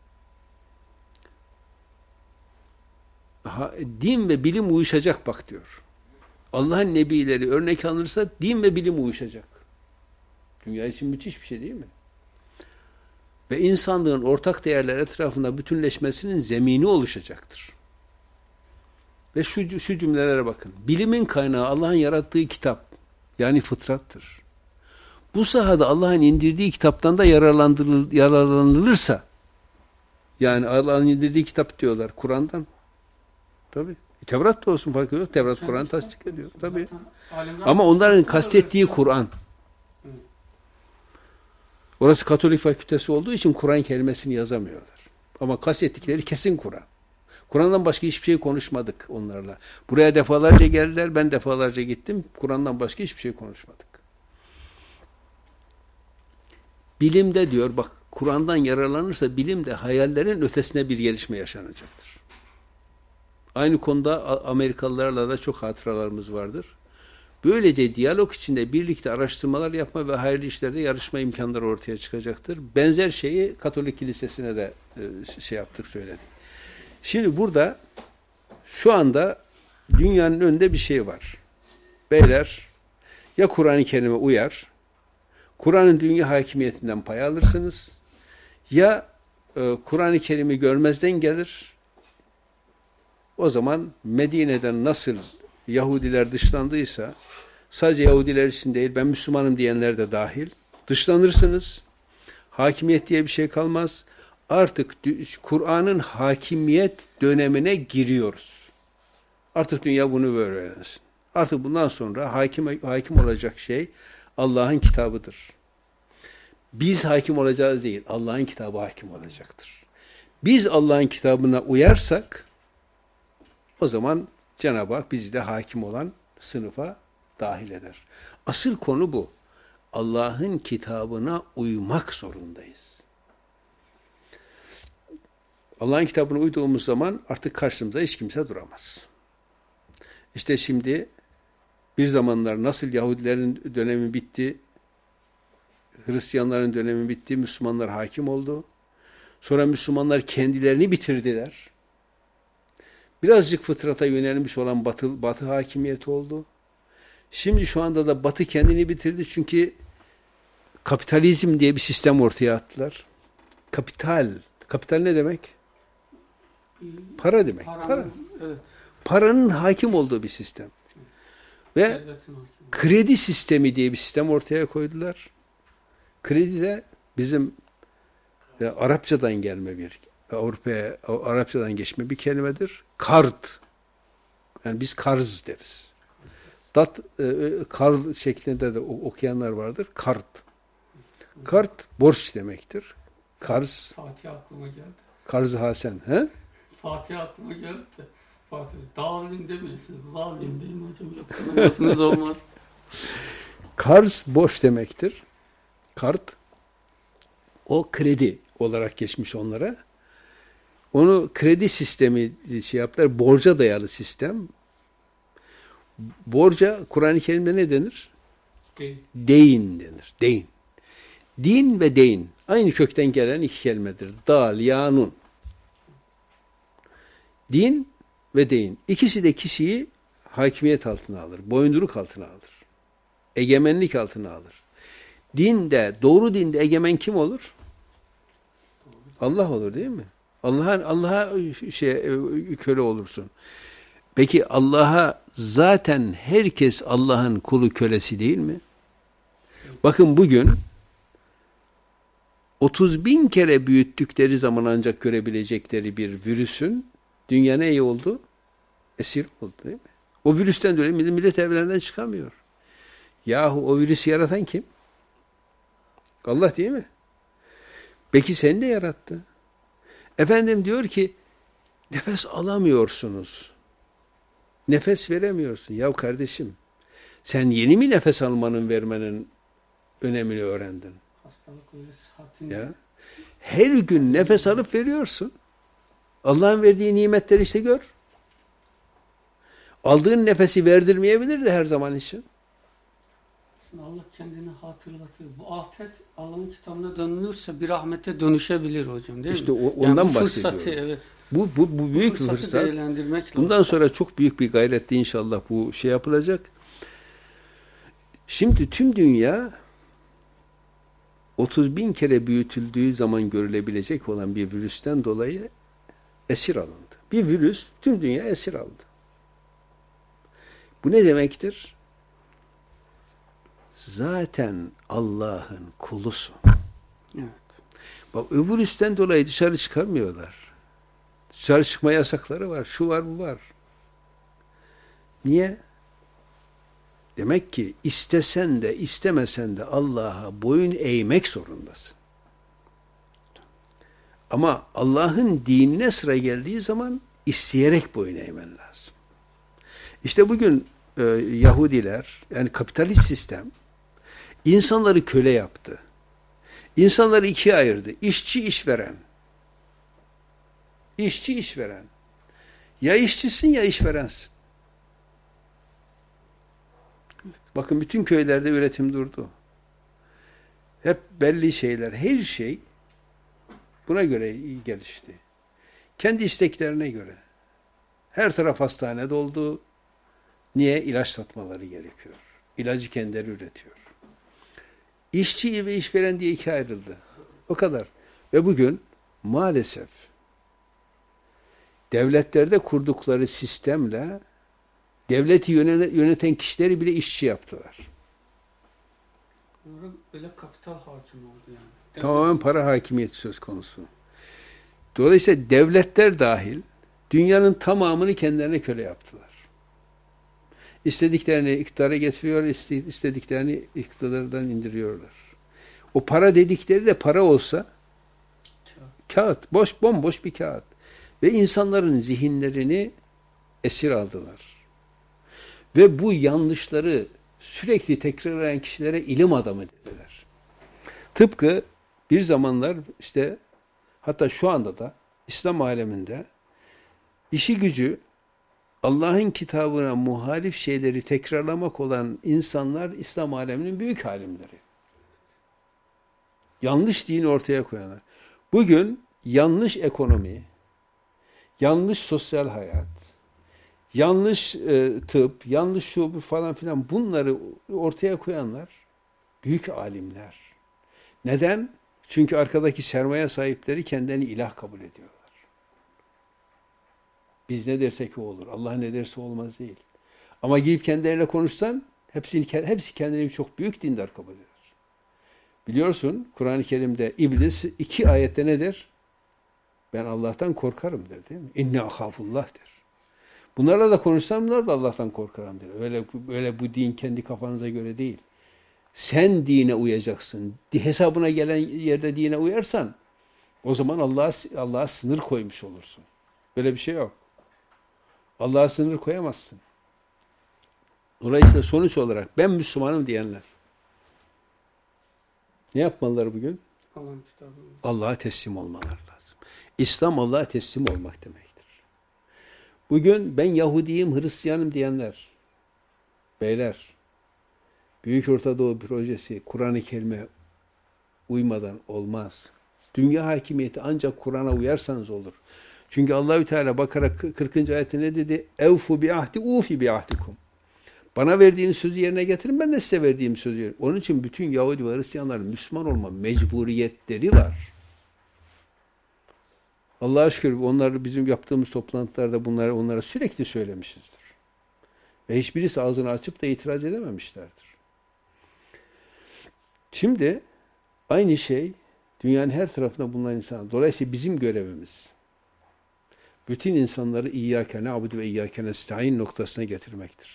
Ha, din ve bilim uyuşacak bak diyor. Allah'ın nebileri örnek alınırsa din ve bilim uyuşacak. Dünya için müthiş bir şey değil mi? Ve insanlığın ortak değerler etrafında bütünleşmesinin zemini oluşacaktır. Ve şu, şu cümlelere bakın. Bilimin kaynağı Allah'ın yarattığı kitap. Yani fıtrattır. Bu sahada Allah'ın indirdiği kitaptan da yararlanılırsa, yani Allah'ın indirdiği kitap diyorlar Kur'an'dan. Tabii. E, Tevrat da olsun fark yok. Tevrat Kur'an tasdik ediyor. Tabii. Ama onların kastettiği Kur'an. Orası Katolik fakültesi olduğu için Kur'an kelimesini yazamıyorlar. Ama kastettikleri kesin Kur'an. Kur'an'dan başka hiçbir şey konuşmadık onlarla. Buraya defalarca geldiler, ben defalarca gittim. Kur'an'dan başka hiçbir şey konuşmadık. Bilimde diyor, bak Kur'an'dan yararlanırsa bilimde hayallerin ötesine bir gelişme yaşanacaktır. Aynı konuda Amerikalılarla da çok hatıralarımız vardır. Böylece diyalog içinde birlikte araştırmalar yapma ve hayırlı işlerde yarışma imkanları ortaya çıkacaktır. Benzer şeyi Katolik Kilisesi'ne de şey yaptık, söyledik. Şimdi burada şu anda dünyanın önünde bir şey var. Beyler, ya Kur'an-ı Kerim'e uyar, Kur'an'ın dünya hakimiyetinden pay alırsınız, ya e, Kur'an-ı Kerim'i görmezden gelir, o zaman Medine'den nasıl Yahudiler dışlandıysa, sadece Yahudiler için değil, ben Müslümanım diyenler de dahil, dışlanırsınız, hakimiyet diye bir şey kalmaz. Artık Kur'an'ın hakimiyet dönemine giriyoruz. Artık dünya bunu böyle öğrensin. Artık bundan sonra hakim, hakim olacak şey Allah'ın kitabıdır. Biz hakim olacağız değil, Allah'ın kitabı hakim olacaktır. Biz Allah'ın kitabına uyarsak, o zaman Cenab-ı Hak bizi de hakim olan sınıfa dahil eder. Asıl konu bu. Allah'ın kitabına uymak zorundayız. Allah'ın kitabına uyduğumuz zaman artık karşımıza hiç kimse duramaz. İşte şimdi bir zamanlar nasıl Yahudilerin dönemi bitti, Hristiyanların dönemi bitti, Müslümanlar hakim oldu. Sonra Müslümanlar kendilerini bitirdiler. Birazcık fıtrata yönelmiş olan batı, batı hakimiyeti oldu. Şimdi şu anda da batı kendini bitirdi çünkü kapitalizm diye bir sistem ortaya attılar. Kapital. Kapital ne demek? Para demek. Paranın, para. Evet. Paranın hakim olduğu bir sistem. Ve kredi sistemi diye bir sistem ortaya koydular. Kredi de bizim e, Arapçadan gelme bir, Avrupa'ya Arapçadan geçme bir kelimedir. Kart. Yani biz karz deriz. Dat, e, kar şeklinde de okuyanlar vardır. Kart. Kart borç demektir. Karz. Fatih aklıma geldi. Karz Hasen. He? Fatih aklıma geldi de. Fatih, Davlin demiyorsunuz. Davlin deyin hocam. Yoksa namazınız olmaz. Karz borç demektir. Kart. O kredi olarak geçmiş onlara. Onu kredi sistemi şey yaptılar. Borca dayalı sistem. Borca Kur'an-ı Kerim'de ne denir? Deyin. Deyin denir. Deyin. Din ve deyin. Aynı kökten gelen iki kelimedir. Dal, ya, nun. Din ve deyin. İkisi de kişiyi hakimiyet altına alır. Boyunduruk altına alır. Egemenlik altına alır. Dinde, doğru dinde egemen kim olur? Allah olur değil mi? Allah'a Allah'a şey köle olursun. Peki Allah'a zaten herkes Allah'ın kulu kölesi değil mi? Bakın bugün otuz bin kere büyüttükleri zaman ancak görebilecekleri bir virüsün dünya ne iyi oldu? Esir oldu değil mi? O virüsten dolayı millet evlerinden çıkamıyor. Yahu o virüsü yaratan kim? Allah değil mi? Peki seni de yarattı. Efendim diyor ki nefes alamıyorsunuz. Nefes veremiyorsun. Ya kardeşim sen yeni mi nefes almanın vermenin önemini öğrendin? Hastalık öyle sıhhatinde. Ya. Her gün nefes alıp veriyorsun. Allah'ın verdiği nimetleri işte gör. Aldığın nefesi verdirmeyebilir de her zaman için. Aslında Allah kendini hatırlatıyor. Bu afet Allah'ın kitabına dönülürse bir rahmete dönüşebilir hocam değil işte mi? İşte ondan yani bu bahsediyorum. fırsatı, evet. Bu, bu, bu büyük bu bir fırsat. Değerlendirmek Bundan lazım. sonra çok büyük bir gayretle inşallah bu şey yapılacak. Şimdi tüm dünya otuz bin kere büyütüldüğü zaman görülebilecek olan bir virüsten dolayı esir alındı. Bir virüs tüm dünya esir aldı. Bu ne demektir? Zaten Allah'ın kulusun. Evet. Bak öbür üstten dolayı dışarı çıkarmıyorlar. Dışarı çıkma yasakları var. Şu var, bu var. Niye? Demek ki istesen de istemesen de Allah'a boyun eğmek zorundasın. Ama Allah'ın dinine sıra geldiği zaman isteyerek boyun eğmen lazım. İşte bugün e, Yahudiler, yani kapitalist sistem insanları köle yaptı. İnsanları ikiye ayırdı. İşçi, işveren. İşçi, işveren. Ya işçisin ya işverensin. Bakın bütün köylerde üretim durdu. Hep belli şeyler, her şey buna göre gelişti. Kendi isteklerine göre. Her taraf hastane doldu. Niye? İlaç satmaları gerekiyor. İlacı kendileri üretiyor. İşçi ve işveren diye ikiye ayrıldı. O kadar. Ve bugün maalesef devletlerde kurdukları sistemle devleti yöneten kişileri bile işçi yaptılar. Böyle kapital hakim oldu yani. Devlet... Tamamen para hakimiyeti söz konusu. Dolayısıyla devletler dahil dünyanın tamamını kendilerine köle yaptılar. İstediklerini iktidara getiriyor, istediklerini iktidardan indiriyorlar. O para dedikleri de para olsa kağıt, boş bomboş bir kağıt. Ve insanların zihinlerini esir aldılar. Ve bu yanlışları sürekli tekrar eden kişilere ilim adamı dediler. Tıpkı bir zamanlar işte hatta şu anda da İslam aleminde işi gücü Allah'ın kitabına muhalif şeyleri tekrarlamak olan insanlar İslam aleminin büyük alimleri. Yanlış dini ortaya koyanlar. Bugün yanlış ekonomi, yanlış sosyal hayat, yanlış e, tıp, yanlış şu bu falan filan bunları ortaya koyanlar büyük alimler. Neden? Çünkü arkadaki sermaye sahipleri kendilerini ilah kabul ediyorlar. Biz ne dersek o olur. Allah ne derse olmaz değil. Ama gidip kendileriyle konuşsan hepsini, hepsi kendilerini çok büyük dindar kabul eder. Biliyorsun Kur'an-ı Kerim'de iblis iki ayette ne der? Ben Allah'tan korkarım der değil mi? İnne ahafullah der. Bunlarla da konuşsam bunlar da Allah'tan korkarım der. Öyle, öyle bu din kendi kafanıza göre değil. Sen dine uyacaksın. Hesabına gelen yerde dine uyarsan o zaman Allah'a Allah'a sınır koymuş olursun. Böyle bir şey yok. Allah'a sınır koyamazsın. Dolayısıyla sonuç olarak ben Müslümanım diyenler ne yapmalılar bugün? Allah'a teslim olmaları lazım. İslam Allah'a teslim olmak demektir. Bugün ben Yahudiyim, Hristiyanım diyenler, beyler, Büyük Orta Doğu Projesi, Kur'an-ı Kerim'e uymadan olmaz. Dünya hakimiyeti ancak Kur'an'a uyarsanız olur. Çünkü Allahü Teala Bakara kırkıncı ayette ne dedi? Evfu bi ahdi ufi bi ahdikum. Bana verdiğiniz sözü yerine getirin, ben de size verdiğim sözü yerine. Onun için bütün Yahudi ve Hristiyanların Müslüman olma mecburiyetleri var. Allah'a şükür onlar bizim yaptığımız toplantılarda bunları onlara sürekli söylemişizdir. Ve hiçbirisi ağzını açıp da itiraz edememişlerdir. Şimdi aynı şey dünyanın her tarafında bulunan insan. Dolayısıyla bizim görevimiz bütün insanları İyyâke na'budu ve İyyâke nestaîn noktasına getirmektir.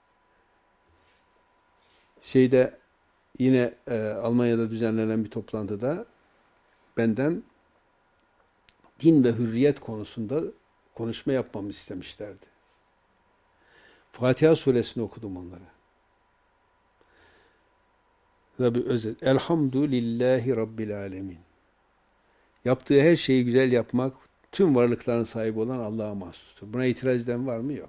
Şeyde yine e, Almanya'da düzenlenen bir toplantıda benden din ve hürriyet konusunda konuşma yapmamı istemişlerdi. Fatiha suresini okudum onlara. Tabi özet. Elhamdülillahi Rabbil alemin. Yaptığı her şeyi güzel yapmak, tüm varlıkların sahibi olan Allah'a mahsustur. Buna itiraz eden var mı? Yok.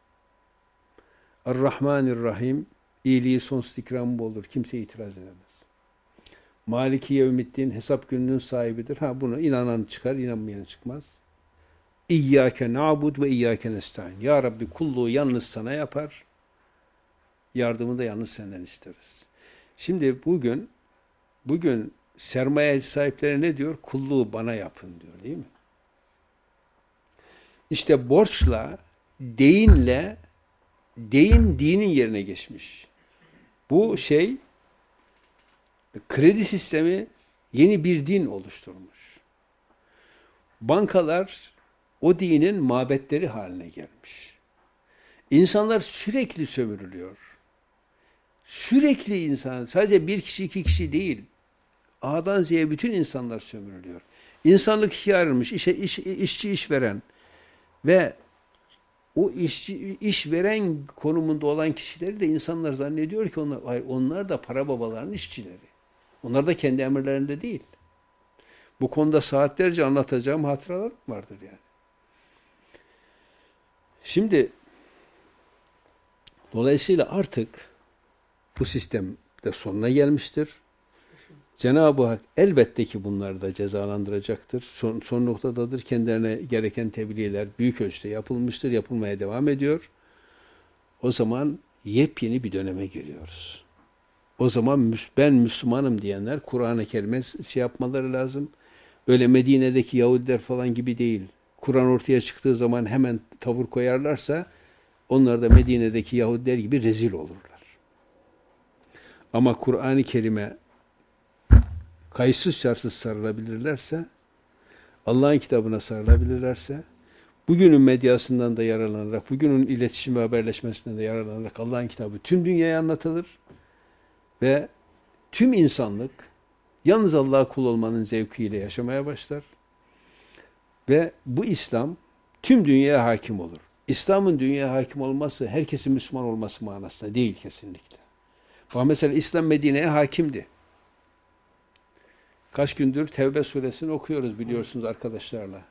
Er-Rahmanir-Rahim, iyiliği sonsuz ikramı olur. Kimse itiraz edemez. Maliki Yevmiddin, hesap gününün sahibidir. Ha bunu inanan çıkar, inanmayan çıkmaz. İyyâke na'bud ve İyyâke nestaîn. Ya Rabbi kulluğu yalnız sana yapar. Yardımı da yalnız senden isteriz. Şimdi bugün bugün sermaye sahipleri ne diyor? Kulluğu bana yapın diyor, değil mi? İşte borçla, deyinle deyin dinin yerine geçmiş. Bu şey kredi sistemi yeni bir din oluşturmuş. Bankalar o dinin mabetleri haline gelmiş. İnsanlar sürekli sömürülüyor. Sürekli insan, sadece bir kişi iki kişi değil, A'dan Z'ye bütün insanlar sömürülüyor. İnsanlık ikiye ayrılmış, işe, iş, işçi işveren ve o işçi, işveren konumunda olan kişileri de insanlar zannediyor ki onlar, hayır, onlar da para babalarının işçileri. Onlar da kendi emirlerinde değil. Bu konuda saatlerce anlatacağım hatıralar vardır yani. Şimdi dolayısıyla artık bu sistem de sonuna gelmiştir. Cenab-ı Hak elbette ki bunları da cezalandıracaktır. Son, son noktadadır. Kendilerine gereken tebliğler büyük ölçüde yapılmıştır. Yapılmaya devam ediyor. O zaman yepyeni bir döneme giriyoruz. O zaman ben Müslümanım diyenler Kur'an-ı Kerim'e şey yapmaları lazım. Öyle Medine'deki Yahudiler falan gibi değil. Kur'an ortaya çıktığı zaman hemen tavır koyarlarsa onlar da Medine'deki Yahudiler gibi rezil olurlar. Ama Kur'an-ı Kerim'e kayıtsız şartsız sarılabilirlerse, Allah'ın kitabına sarılabilirlerse, bugünün medyasından da yararlanarak, bugünün iletişim ve haberleşmesinden de yararlanarak Allah'ın kitabı tüm dünyaya anlatılır ve tüm insanlık yalnız Allah'a kul olmanın zevkiyle yaşamaya başlar ve bu İslam tüm dünyaya hakim olur. İslam'ın dünyaya hakim olması, herkesin Müslüman olması manasında değil kesinlikle. Ama mesela İslam Medine'ye hakimdi. Kaç gündür Tevbe suresini okuyoruz biliyorsunuz arkadaşlarla.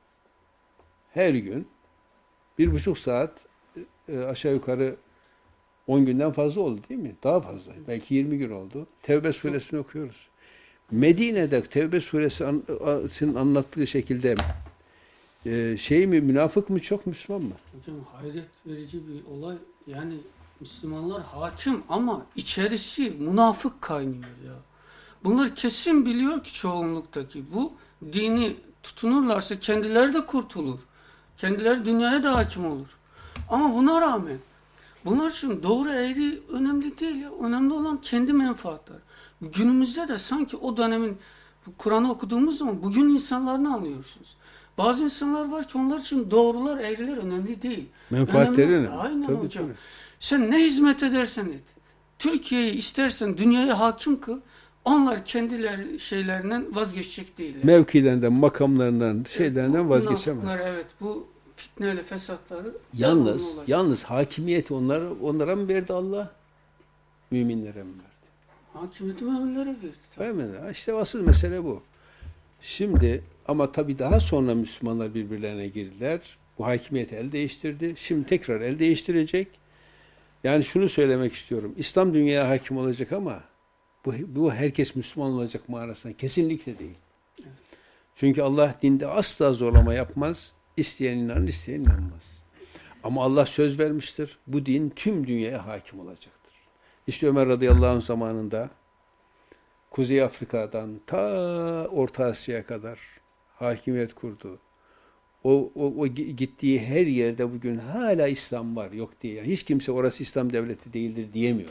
Her gün bir buçuk saat e, aşağı yukarı on günden fazla oldu değil mi? Daha fazla. Belki yirmi gün oldu. Tevbe suresini okuyoruz. Medine'de Tevbe suresinin anlattığı şekilde e, şey mi, münafık mı çok, Müslüman mı? Hocam hayret verici bir olay. Yani Müslümanlar hakim ama içerisi münafık kaynıyor ya. Bunlar kesin biliyor ki çoğunluktaki bu dini tutunurlarsa kendileri de kurtulur. Kendileri dünyaya da hakim olur. Ama buna rağmen bunlar için doğru eğri önemli değil ya. Önemli olan kendi menfaatler. Günümüzde de sanki o dönemin Kur'an'ı okuduğumuz zaman bugün insanlarını anlıyorsunuz. Bazı insanlar var ki onlar için doğrular, eğriler önemli değil. Menfaatleri önemli. ne? Aynen Tabii, hocam. tabii. Sen ne hizmet edersen et. Türkiye'yi istersen dünyaya hakim kıl. Onlar kendileri şeylerinden vazgeçecek değiller. Mevkilerinden, makamlarından, şeylerinden evet, vazgeçemez. Evet, bu fitneyle fesatları yalnız yalnız hakimiyeti onlara onlara mı verdi Allah? Müminlere mi verdi? Hakimiyeti müminlere verdi. Tabii. Değil mi? İşte asıl mesele bu. Şimdi ama tabii daha sonra Müslümanlar birbirlerine girdiler. Bu hakimiyeti el değiştirdi. Şimdi tekrar el değiştirecek. Yani şunu söylemek istiyorum. İslam dünyaya hakim olacak ama bu, bu herkes Müslüman olacak manasında kesinlikle değil. Evet. Çünkü Allah dinde asla zorlama yapmaz. İsteyen inanır, isteyen inanmaz. Ama Allah söz vermiştir. Bu din tüm dünyaya hakim olacaktır. İşte Ömer radıyallahu anh zamanında Kuzey Afrika'dan ta Orta Asya'ya kadar hakimiyet kurdu. O, o, o gittiği her yerde bugün hala İslam var, yok diye. Yani hiç kimse orası İslam devleti değildir diyemiyor.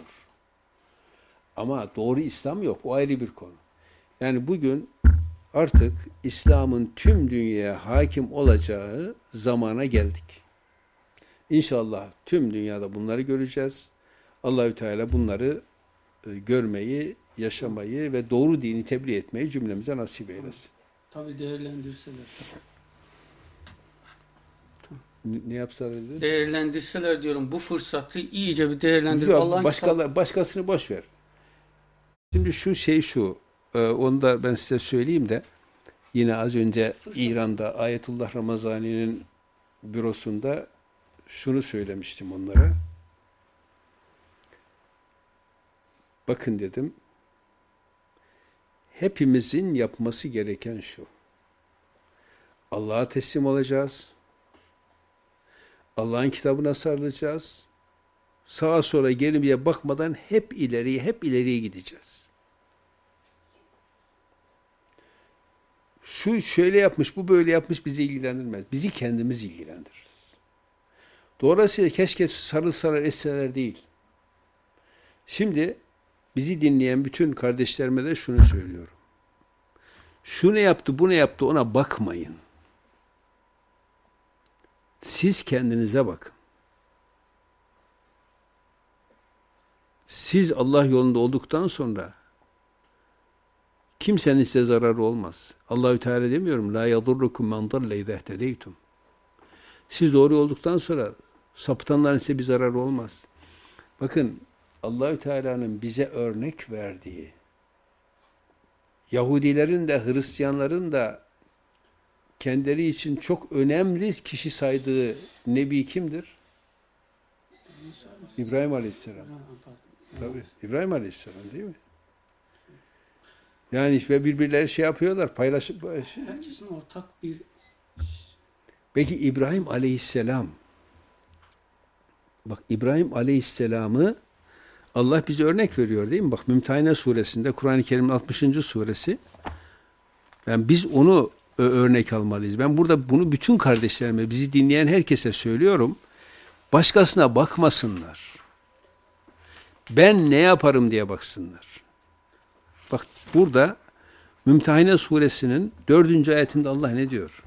Ama doğru İslam yok. O ayrı bir konu. Yani bugün artık İslam'ın tüm dünyaya hakim olacağı zamana geldik. İnşallah tüm dünyada bunları göreceğiz. Allahü Teala bunları e, görmeyi, yaşamayı ve doğru dini tebliğ etmeyi cümlemize nasip eylesin. Tabii değerlendirseler. Ne, ne yapsalar dedi? Değerlendirseler diyorum bu fırsatı iyice bir değerlendirip Yok, Allah'ın başkalar, kitabı... başkasını boş ver. Şimdi şu şey şu, e, onu da ben size söyleyeyim de yine az önce Fırsat. İran'da Ayetullah Ramazani'nin bürosunda şunu söylemiştim onlara. Bakın dedim, hepimizin yapması gereken şu. Allah'a teslim olacağız. Allah'ın kitabına sarılacağız. Sağa sola geriye bakmadan hep ileriye, hep ileriye gideceğiz. Şu şöyle yapmış, bu böyle yapmış bizi ilgilendirmez. Bizi kendimiz ilgilendiririz. Dolayısıyla keşke sarılsalar etseler değil. Şimdi bizi dinleyen bütün kardeşlerime de şunu söylüyorum. Şu ne yaptı, bu ne yaptı ona bakmayın. Siz kendinize bakın. Siz Allah yolunda olduktan sonra kimsenin size zararı olmaz. Allahü Teala demiyorum. La yadurrukum men dalle izâ ihtedeytum. Siz doğru olduktan sonra sapıtanların size bir zararı olmaz. Bakın Allahü Teala'nın bize örnek verdiği, Yahudilerin de Hristiyanların da kendileri için çok önemli kişi saydığı Nebi kimdir? İbrahim Aleyhisselam. Tabii, İbrahim Aleyhisselam değil mi? Yani işte birbirleri şey yapıyorlar, paylaşıp... Herkesin ortak bir... Peki İbrahim Aleyhisselam, bak İbrahim Aleyhisselam'ı Allah bize örnek veriyor değil mi? Bak Mümtehine suresinde, Kur'an-ı Kerim'in altmışıncı suresi, yani biz onu örnek almalıyız. Ben burada bunu bütün kardeşlerime, bizi dinleyen herkese söylüyorum. Başkasına bakmasınlar. Ben ne yaparım diye baksınlar. Bak burada Mümtehine suresinin dördüncü ayetinde Allah ne diyor?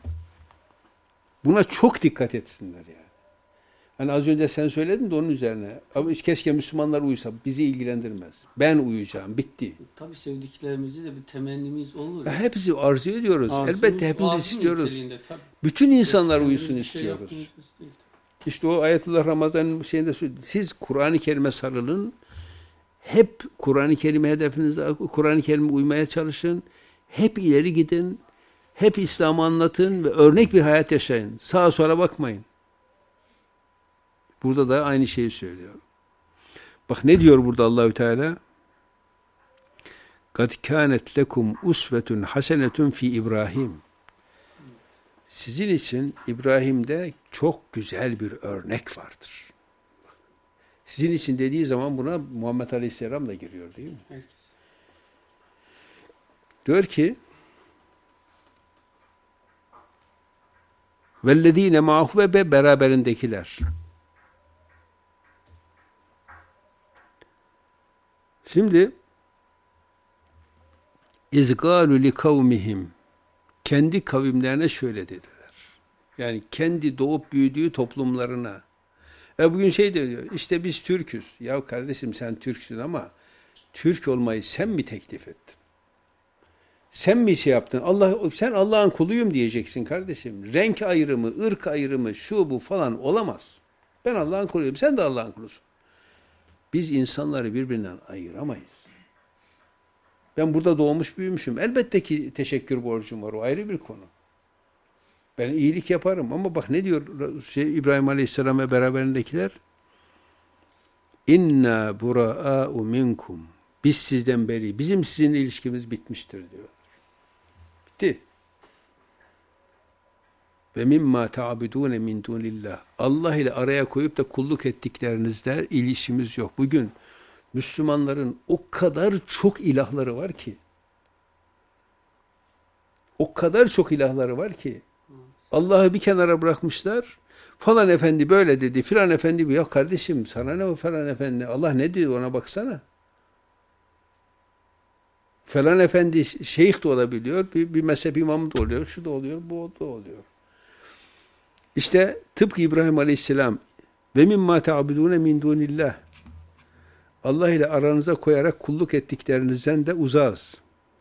Buna çok dikkat etsinler yani. Hani az önce sen söyledin de onun üzerine. Ama keşke Müslümanlar uysa, bizi ilgilendirmez. Ben uyuyacağım, bitti. Tabii sevdiklerimizi de bir temennimiz olur. Ya hepsi arzu ediyoruz. Arzumuz, Elbette hepimiz istiyoruz. Tabii. Bütün insanlar Yoksa uyusun bir şey istiyoruz. değil. İşte o Ayetullah Ramazan'ın şeyinde söylüyor. Siz Kur'an-ı Kerim'e sarılın. Hep Kur'an-ı Kerim'e hedefinize, Kur'an-ı Kerim'e uymaya çalışın. Hep ileri gidin. Hep İslam'ı anlatın ve örnek bir hayat yaşayın. Sağa sola bakmayın. Burada da aynı şeyi söylüyor. Bak ne diyor burada Allahü Teala? "Kad kânet lekum usvetun hasenetun fi İbrahim." Sizin için İbrahim'de çok güzel bir örnek vardır. Sizin için dediği zaman buna Muhammed Aleyhisselam da giriyor değil mi? Herkes. Diyor ki vellezîne ma'ahu ve beraberindekiler. Şimdi izgâlu li kavmihim, kendi kavimlerine şöyle dediler. Yani kendi doğup büyüdüğü toplumlarına. E bugün şey diyor, işte biz Türk'üz. Ya kardeşim sen Türksün ama Türk olmayı sen mi teklif ettin? Sen mi şey yaptın? Allah, sen Allah'ın kuluyum diyeceksin kardeşim. Renk ayrımı, ırk ayrımı, şu bu falan olamaz. Ben Allah'ın kuluyum, sen de Allah'ın kulusun. Biz insanları birbirinden ayıramayız. Ben burada doğmuş büyümüşüm. Elbette ki teşekkür borcum var. O ayrı bir konu. Ben iyilik yaparım ama bak ne diyor şey, İbrahim Aleyhisselam ve beraberindekiler? İnna buraa'u minkum. Biz sizden beri, bizim sizinle ilişkimiz bitmiştir diyor. Bitti. Ve mimma ta'budune min dunillah. Allah ile araya koyup da kulluk ettiklerinizle ilişkimiz yok. Bugün Müslümanların o kadar çok ilahları var ki, o kadar çok ilahları var ki, Allah'ı bir kenara bırakmışlar, falan efendi böyle dedi, filan efendi bu. Ya kardeşim sana ne o falan efendi? Allah ne diyor ona baksana. Falan efendi şeyh de olabiliyor, bir, bir mezhep imamı da oluyor, şu da oluyor, bu da oluyor. İşte tıpkı İbrahim Aleyhisselam ve mimma ta'budune min dunillah. Allah ile aranıza koyarak kulluk ettiklerinizden de uzağız.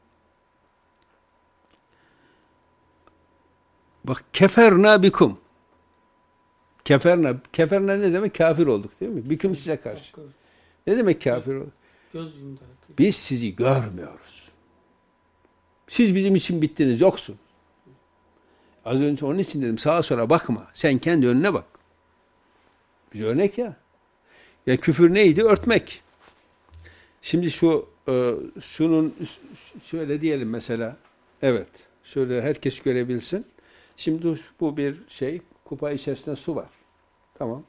Bak keferna bikum. Keferna. Keferna ne demek? Kafir olduk değil mi? Bikum size karşı. Ne demek kafir olduk? Biz sizi görmüyoruz. Siz bizim için bittiniz, yoksun. Az önce onun için dedim sağa sola bakma. Sen kendi önüne bak. Biz örnek ya. Ya küfür neydi? Örtmek. Şimdi şu e, şunun şöyle diyelim mesela. Evet. Şöyle herkes görebilsin. Şimdi bu bir şey. Kupa içerisinde su var. Tamam.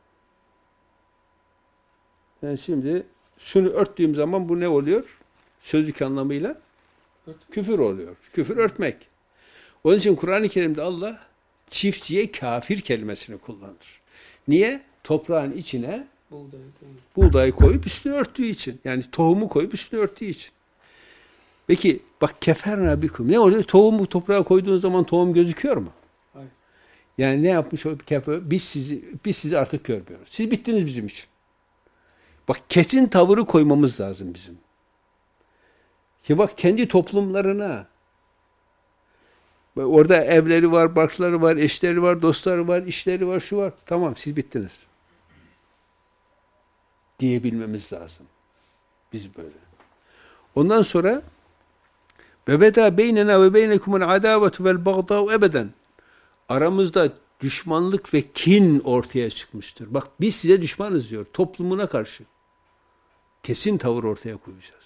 Yani şimdi şunu örttüğüm zaman bu ne oluyor? Sözlük anlamıyla küfür oluyor. Küfür örtmek. Onun için Kur'an-ı Kerim'de Allah çiftçiye kafir kelimesini kullanır. Niye? Toprağın içine Buğday, buğdayı koyup üstünü örttüğü için. Yani tohumu koyup üstünü örttüğü için. Peki bak keferna bikum. Ne oluyor? Tohumu toprağa koyduğun zaman tohum gözüküyor mu? hayır. Yani ne yapmış o kefer? Biz sizi biz sizi artık görmüyoruz. Siz bittiniz bizim için. Bak kesin tavırı koymamız lazım bizim. Ki bak kendi toplumlarına, orada evleri var, barkları var, eşleri var, dostları var, işleri var, şu var. Tamam siz bittiniz. Diyebilmemiz lazım. Biz böyle. Ondan sonra ve beda beynena ve beynekumul adavetu vel bagdâ'u ebeden. Aramızda düşmanlık ve kin ortaya çıkmıştır. Bak biz size düşmanız diyor toplumuna karşı. Kesin tavır ortaya koyacağız.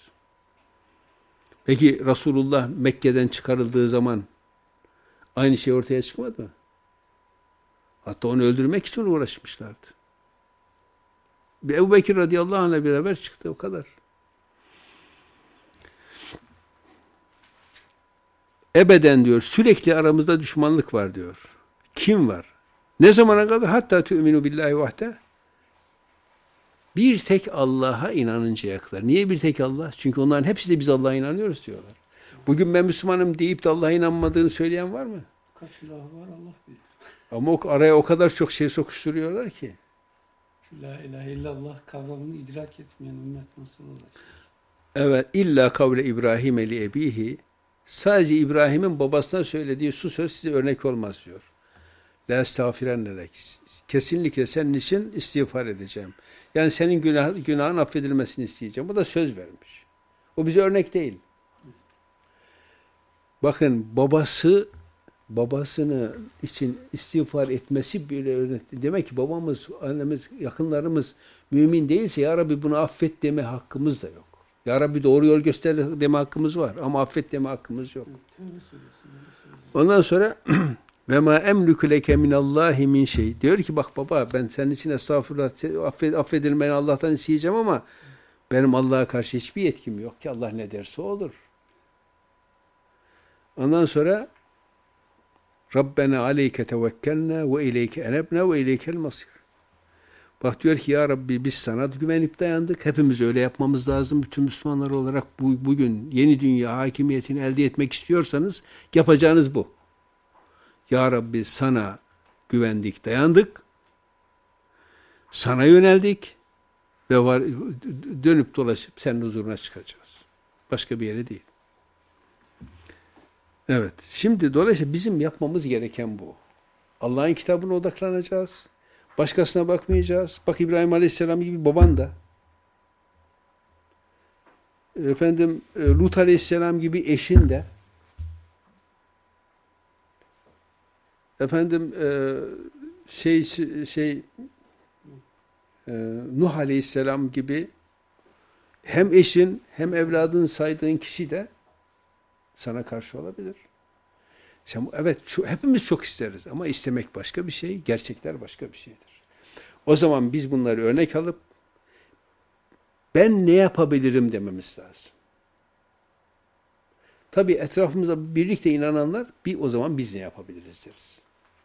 Peki Resulullah Mekke'den çıkarıldığı zaman aynı şey ortaya çıkmadı mı? Hatta onu öldürmek için uğraşmışlardı. Ebu Bekir radıyallahu anh'la beraber çıktı o kadar. Ebeden diyor sürekli aramızda düşmanlık var diyor. Kim var? Ne zamana kadar? Hatta tü'minu billahi vahde. Bir tek Allah'a inanıncaya kadar. Niye bir tek Allah? Çünkü onların hepsi de biz Allah'a inanıyoruz diyorlar. Bugün ben Müslümanım deyip de Allah'a inanmadığını söyleyen var mı? Kaç ilah var Allah bilir. Ama o, araya o kadar çok şey sokuşturuyorlar ki. La ilahe illallah kavramını idrak etmeyen ümmet nasıl olacak? Evet. İlla kavle İbrahim eli ebihi. Sadece İbrahim'in babasına söylediği su söz size örnek olmaz diyor. La estağfirennelek. Kesinlikle senin için istiğfar edeceğim. Yani senin günah, günahın affedilmesini isteyeceğim. Bu da söz vermiş. O bize örnek değil. Bakın babası babasını için istiğfar etmesi bile örnek. Demek ki babamız, annemiz, yakınlarımız mümin değilse ya Rabbi bunu affet deme hakkımız da yok. Ya Rabbi doğru yol göster deme hakkımız var ama affet deme hakkımız yok. Ondan sonra ve ma emliku leke minallahi min şey. Diyor ki bak baba ben senin için estağfurullah affed, affedilmeni Allah'tan isteyeceğim ama benim Allah'a karşı hiçbir yetkim yok ki Allah ne derse o olur. Ondan sonra Rabbena aleyke tevekkelna ve ileyke enebna ve ileykel masir. Bak diyor ki ya Rabbi biz sana güvenip dayandık. Hepimiz öyle yapmamız lazım. Bütün Müslümanlar olarak bu, bugün yeni dünya hakimiyetini elde etmek istiyorsanız yapacağınız bu. Ya Rabbi sana güvendik, dayandık. Sana yöneldik ve var, dönüp dolaşıp senin huzuruna çıkacağız. Başka bir yere değil. Evet. Şimdi dolayısıyla bizim yapmamız gereken bu. Allah'ın kitabına odaklanacağız. Başkasına bakmayacağız. Bak İbrahim Aleyhisselam gibi baban da. Efendim Lut Aleyhisselam gibi eşin de. Efendim şey şey Nuh Aleyhisselam gibi hem eşin hem evladın saydığın kişi de sana karşı olabilir. Sen, evet şu, hepimiz çok isteriz ama istemek başka bir şey, gerçekler başka bir şeydir. O zaman biz bunları örnek alıp ben ne yapabilirim dememiz lazım. Tabii etrafımıza birlikte inananlar bir o zaman biz ne yapabiliriz deriz.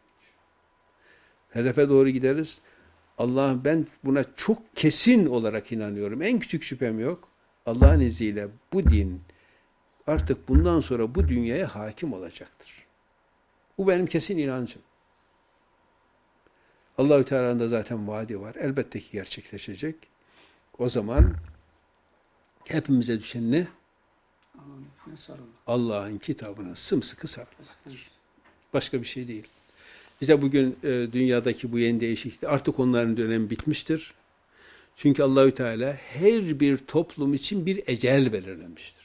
Hedefe doğru gideriz. Allah'ım ben buna çok kesin olarak inanıyorum. En küçük şüphem yok. Allah'ın izniyle bu din artık bundan sonra bu dünyaya hakim olacaktır. Bu benim kesin inancım. Allah-u Teala'nın da zaten vaadi var. Elbette ki gerçekleşecek. O zaman hepimize düşen ne? Allah'ın kitabına sımsıkı sarılmaktır. Başka bir şey değil. İşte bugün e, dünyadaki bu yeni değişiklik artık onların dönemi bitmiştir. Çünkü Allahü Teala her bir toplum için bir ecel belirlemiştir.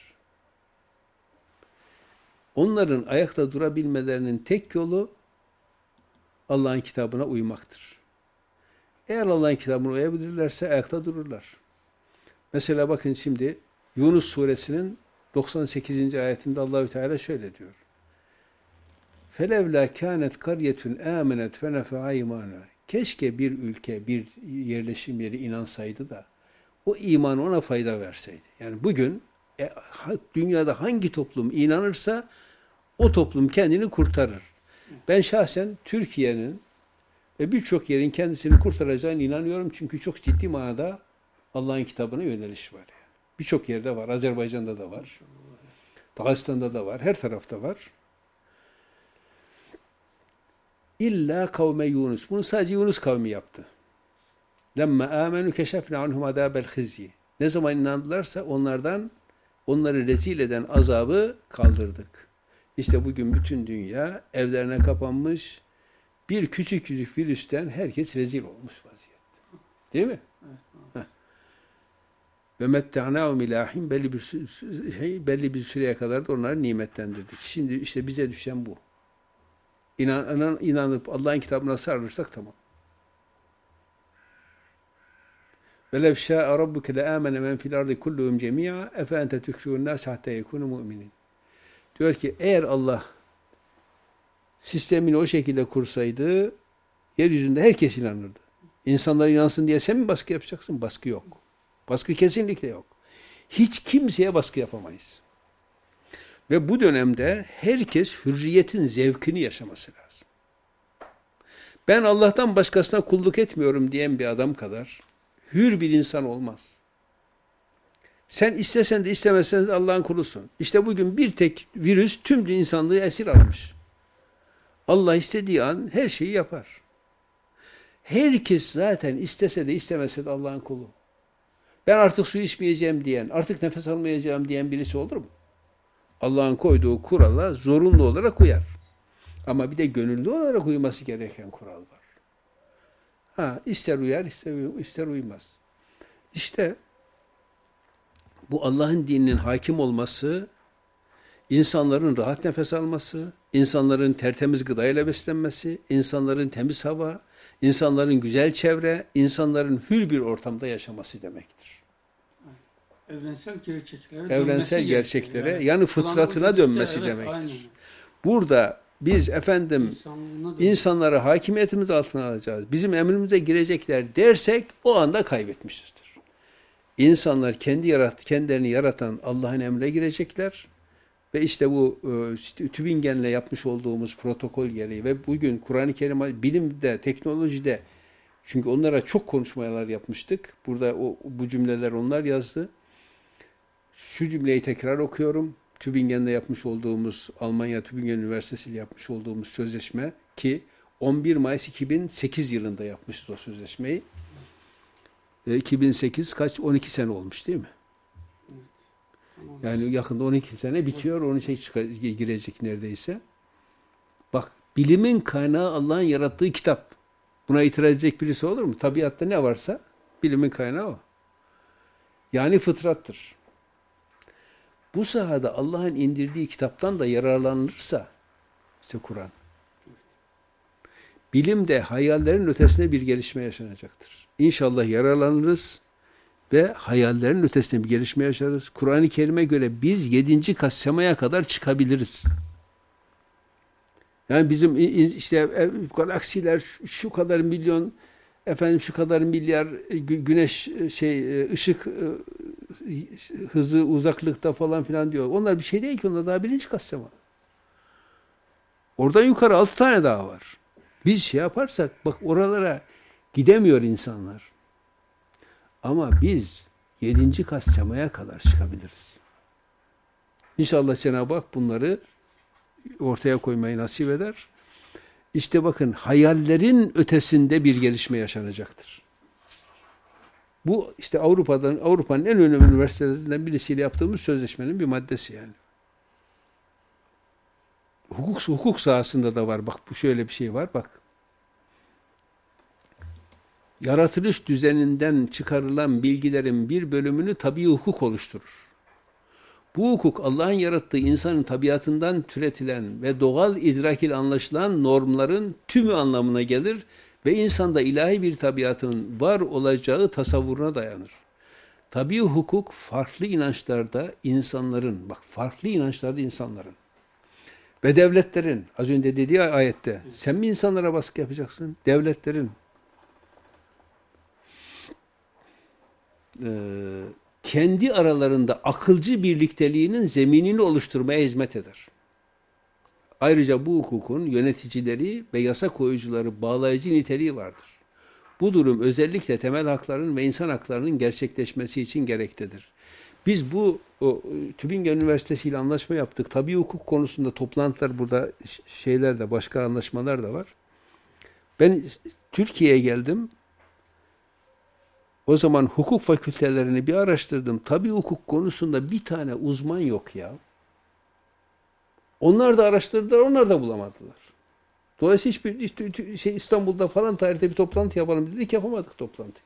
Onların ayakta durabilmelerinin tek yolu Allah'ın kitabına uymaktır. Eğer Allah'ın kitabına uyabilirlerse ayakta dururlar. Mesela bakın şimdi Yunus suresinin doksan sekizinci ayetinde Allahü Teala şöyle diyor. فَلَوْلَا كَانَتْ قَرْيَةٌ آمَنَتْ فَنَفَعَ اِمَانًا. Keşke bir ülke, bir yerleşim yeri inansaydı da o iman ona fayda verseydi. Yani bugün e, dünyada hangi toplum inanırsa o toplum kendini kurtarır. Ben şahsen Türkiye'nin Ve birçok yerin kendisini kurtaracağına inanıyorum. Çünkü çok ciddi manada Allah'ın kitabına yöneliş var. Yani. Birçok yerde var. Azerbaycan'da da var. Dağıstan'da da var. Her tarafta var. İlla kavme Yunus. Bunu sadece Yunus kavmi yaptı. Lemme amenu keşefne anhum adâbel hizyi. Ne zaman inandılarsa onlardan onları rezil eden azabı kaldırdık. İşte bugün bütün dünya evlerine kapanmış, bir küçük küçük virüsten herkes rezil olmuş vaziyette. Değil mi? Evet. Ve mette'nâhum ilâhim belli bir şey, belli bir süreye kadar da onları nimetlendirdik. Şimdi işte bize düşen bu. İnan, inan, inanıp Allah'ın kitabına sarılırsak tamam. وَلَوْ شَاءَ رَبُّكَ لَآمَنَ مَنْ فِي الْأَرْضِ كُلُّهُمْ جَمِيعًا اَفَاَنْتَ تُكْرِهُ النَّاسَ حَتَّى يَكُونُوا مُؤْمِنِينَ. Diyor ki eğer Allah sistemini o şekilde kursaydı yeryüzünde herkes inanırdı. İnsanlar inansın diye sen mi baskı yapacaksın? Baskı yok. Baskı kesinlikle yok. Hiç kimseye baskı yapamayız. Ve bu dönemde herkes hürriyetin zevkini yaşaması lazım. Ben Allah'tan başkasına kulluk etmiyorum diyen bir adam kadar hür bir insan olmaz. Sen istesen de istemezsen de Allah'ın kulusun. İşte bugün bir tek virüs tüm insanlığı esir almış. Allah istediği an her şeyi yapar. Herkes zaten istese de istemese de Allah'ın kulu. Ben artık su içmeyeceğim diyen, artık nefes almayacağım diyen birisi olur mu? Allah'ın koyduğu kurala zorunlu olarak uyar. Ama bir de gönüllü olarak uyması gereken kural var. Ha, ister uyar, ister, ister uymaz. İşte bu Allah'ın dininin hakim olması, insanların rahat nefes alması, insanların tertemiz gıdayla beslenmesi, insanların temiz hava, insanların güzel çevre, insanların hür bir ortamda yaşaması demektir. Evrensel gerçeklere Evrensel gerçeklere, yani, yani fıtratına Kur'an dönmesi evet, demektir. aynen. Burada biz efendim insanları hakimiyetimiz altına alacağız, bizim emrimize girecekler dersek o anda kaybetmişizdir. İnsanlar kendi yarat, kendilerini yaratan Allah'ın emrine girecekler ve işte bu işte Tübingen'le yapmış olduğumuz protokol gereği ve bugün Kur'an-ı Kerim bilimde, teknolojide, çünkü onlara çok konuşmalar yapmıştık. Burada o, bu cümleler onlar yazdı. Şu cümleyi tekrar okuyorum. Tübingen'de yapmış olduğumuz, Almanya Tübingen Üniversitesi ile yapmış olduğumuz sözleşme ki on bir Mayıs iki bin sekiz yılında yapmışız o sözleşmeyi. E, iki bin sekiz kaç? on iki sene olmuş değil mi? Evet. Tamam. Yani yakında on iki sene bitiyor. on üçe girecek neredeyse. Bak, bilimin kaynağı Allah'ın yarattığı kitap. Buna itiraz edecek birisi olur mu? Tabiatta ne varsa bilimin kaynağı o. Yani fıtrattır. Bu sahada Allah'ın indirdiği kitaptan da yararlanılırsa, işte Kur'an, bilimde hayallerin ötesine bir gelişme yaşanacaktır. İnşallah yararlanırız ve hayallerin ötesine bir gelişme yaşarız. Kur'an-ı Kerim'e göre biz yedinci kat semaya kadar çıkabiliriz. Yani bizim işte galaksiler şu kadar milyon, efendim şu kadar milyar güneş şey ışık hızı uzaklıkta falan filan diyor. Onlar bir şey değil ki, onlar daha birinci kat sema. Oradan yukarı altı tane daha var. Biz şey yaparsak bak oralara gidemiyor insanlar. Ama biz yedinci kat semaya kadar çıkabiliriz. İnşallah Cenab-ı Hak bunları ortaya koymayı nasip eder. İşte bakın, hayallerin ötesinde bir gelişme yaşanacaktır. Bu işte Avrupa'dan Avrupa'nın en önemli üniversitelerinden birisiyle yaptığımız sözleşmenin bir maddesi yani. Hukuk hukuk sahasında da var. Bak bu şöyle bir şey var bak. Yaratılış düzeninden çıkarılan bilgilerin bir bölümünü tabii hukuk oluşturur. Bu hukuk Allah'ın yarattığı insanın tabiatından türetilen ve doğal idrak ile anlaşılan normların tümü anlamına gelir ve insanda ilahi bir tabiatın var olacağı tasavvuruna dayanır. Tabii hukuk farklı inançlarda insanların, bak farklı inançlarda insanların ve devletlerin, az önce dediği ayette, sen mi insanlara baskı yapacaksın? Devletlerin Ee, kendi aralarında akılcı birlikteliğinin zeminini oluşturmaya hizmet eder. Ayrıca bu hukukun yöneticileri ve yasa koyucuları bağlayıcı niteliği vardır. Bu durum özellikle temel hakların ve insan haklarının gerçekleşmesi için gereklidir. Biz bu o, Tübingen Üniversitesi ile anlaşma yaptık. Tabii hukuk konusunda toplantılar, burada şeyler de, başka anlaşmalar da var. Ben Türkiye'ye geldim. O zaman hukuk fakültelerini bir araştırdım. Tabii hukuk konusunda bir tane uzman yok ya. Onlar da araştırdılar, onlar da bulamadılar. Dolayısıyla hiçbir işte, şey İstanbul'da falan tarihte bir toplantı yapalım dedik, yapamadık toplantıyı.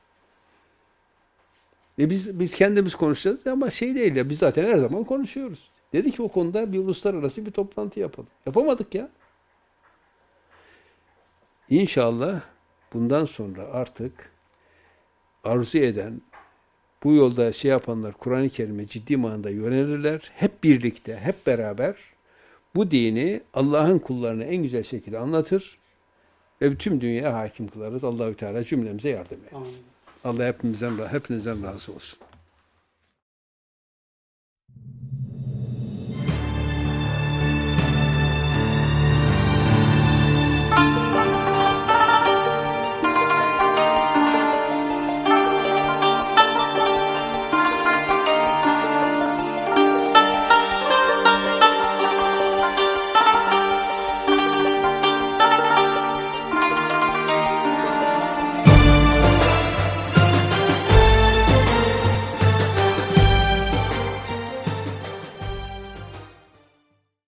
E biz biz kendimiz konuşacağız ama şey değil ya, biz zaten her zaman konuşuyoruz. Dedi ki o konuda bir uluslararası bir toplantı yapalım. Yapamadık ya. İnşallah bundan sonra artık arzu eden, bu yolda şey yapanlar Kur'an-ı Kerim'e ciddi manada yönelirler. Hep birlikte, hep beraber bu dini Allah'ın kullarına en güzel şekilde anlatır ve tüm dünyaya hakim kılarız. Allahü Teala cümlemize yardım eylesin. Allah hepimizden, hepinizden razı olsun.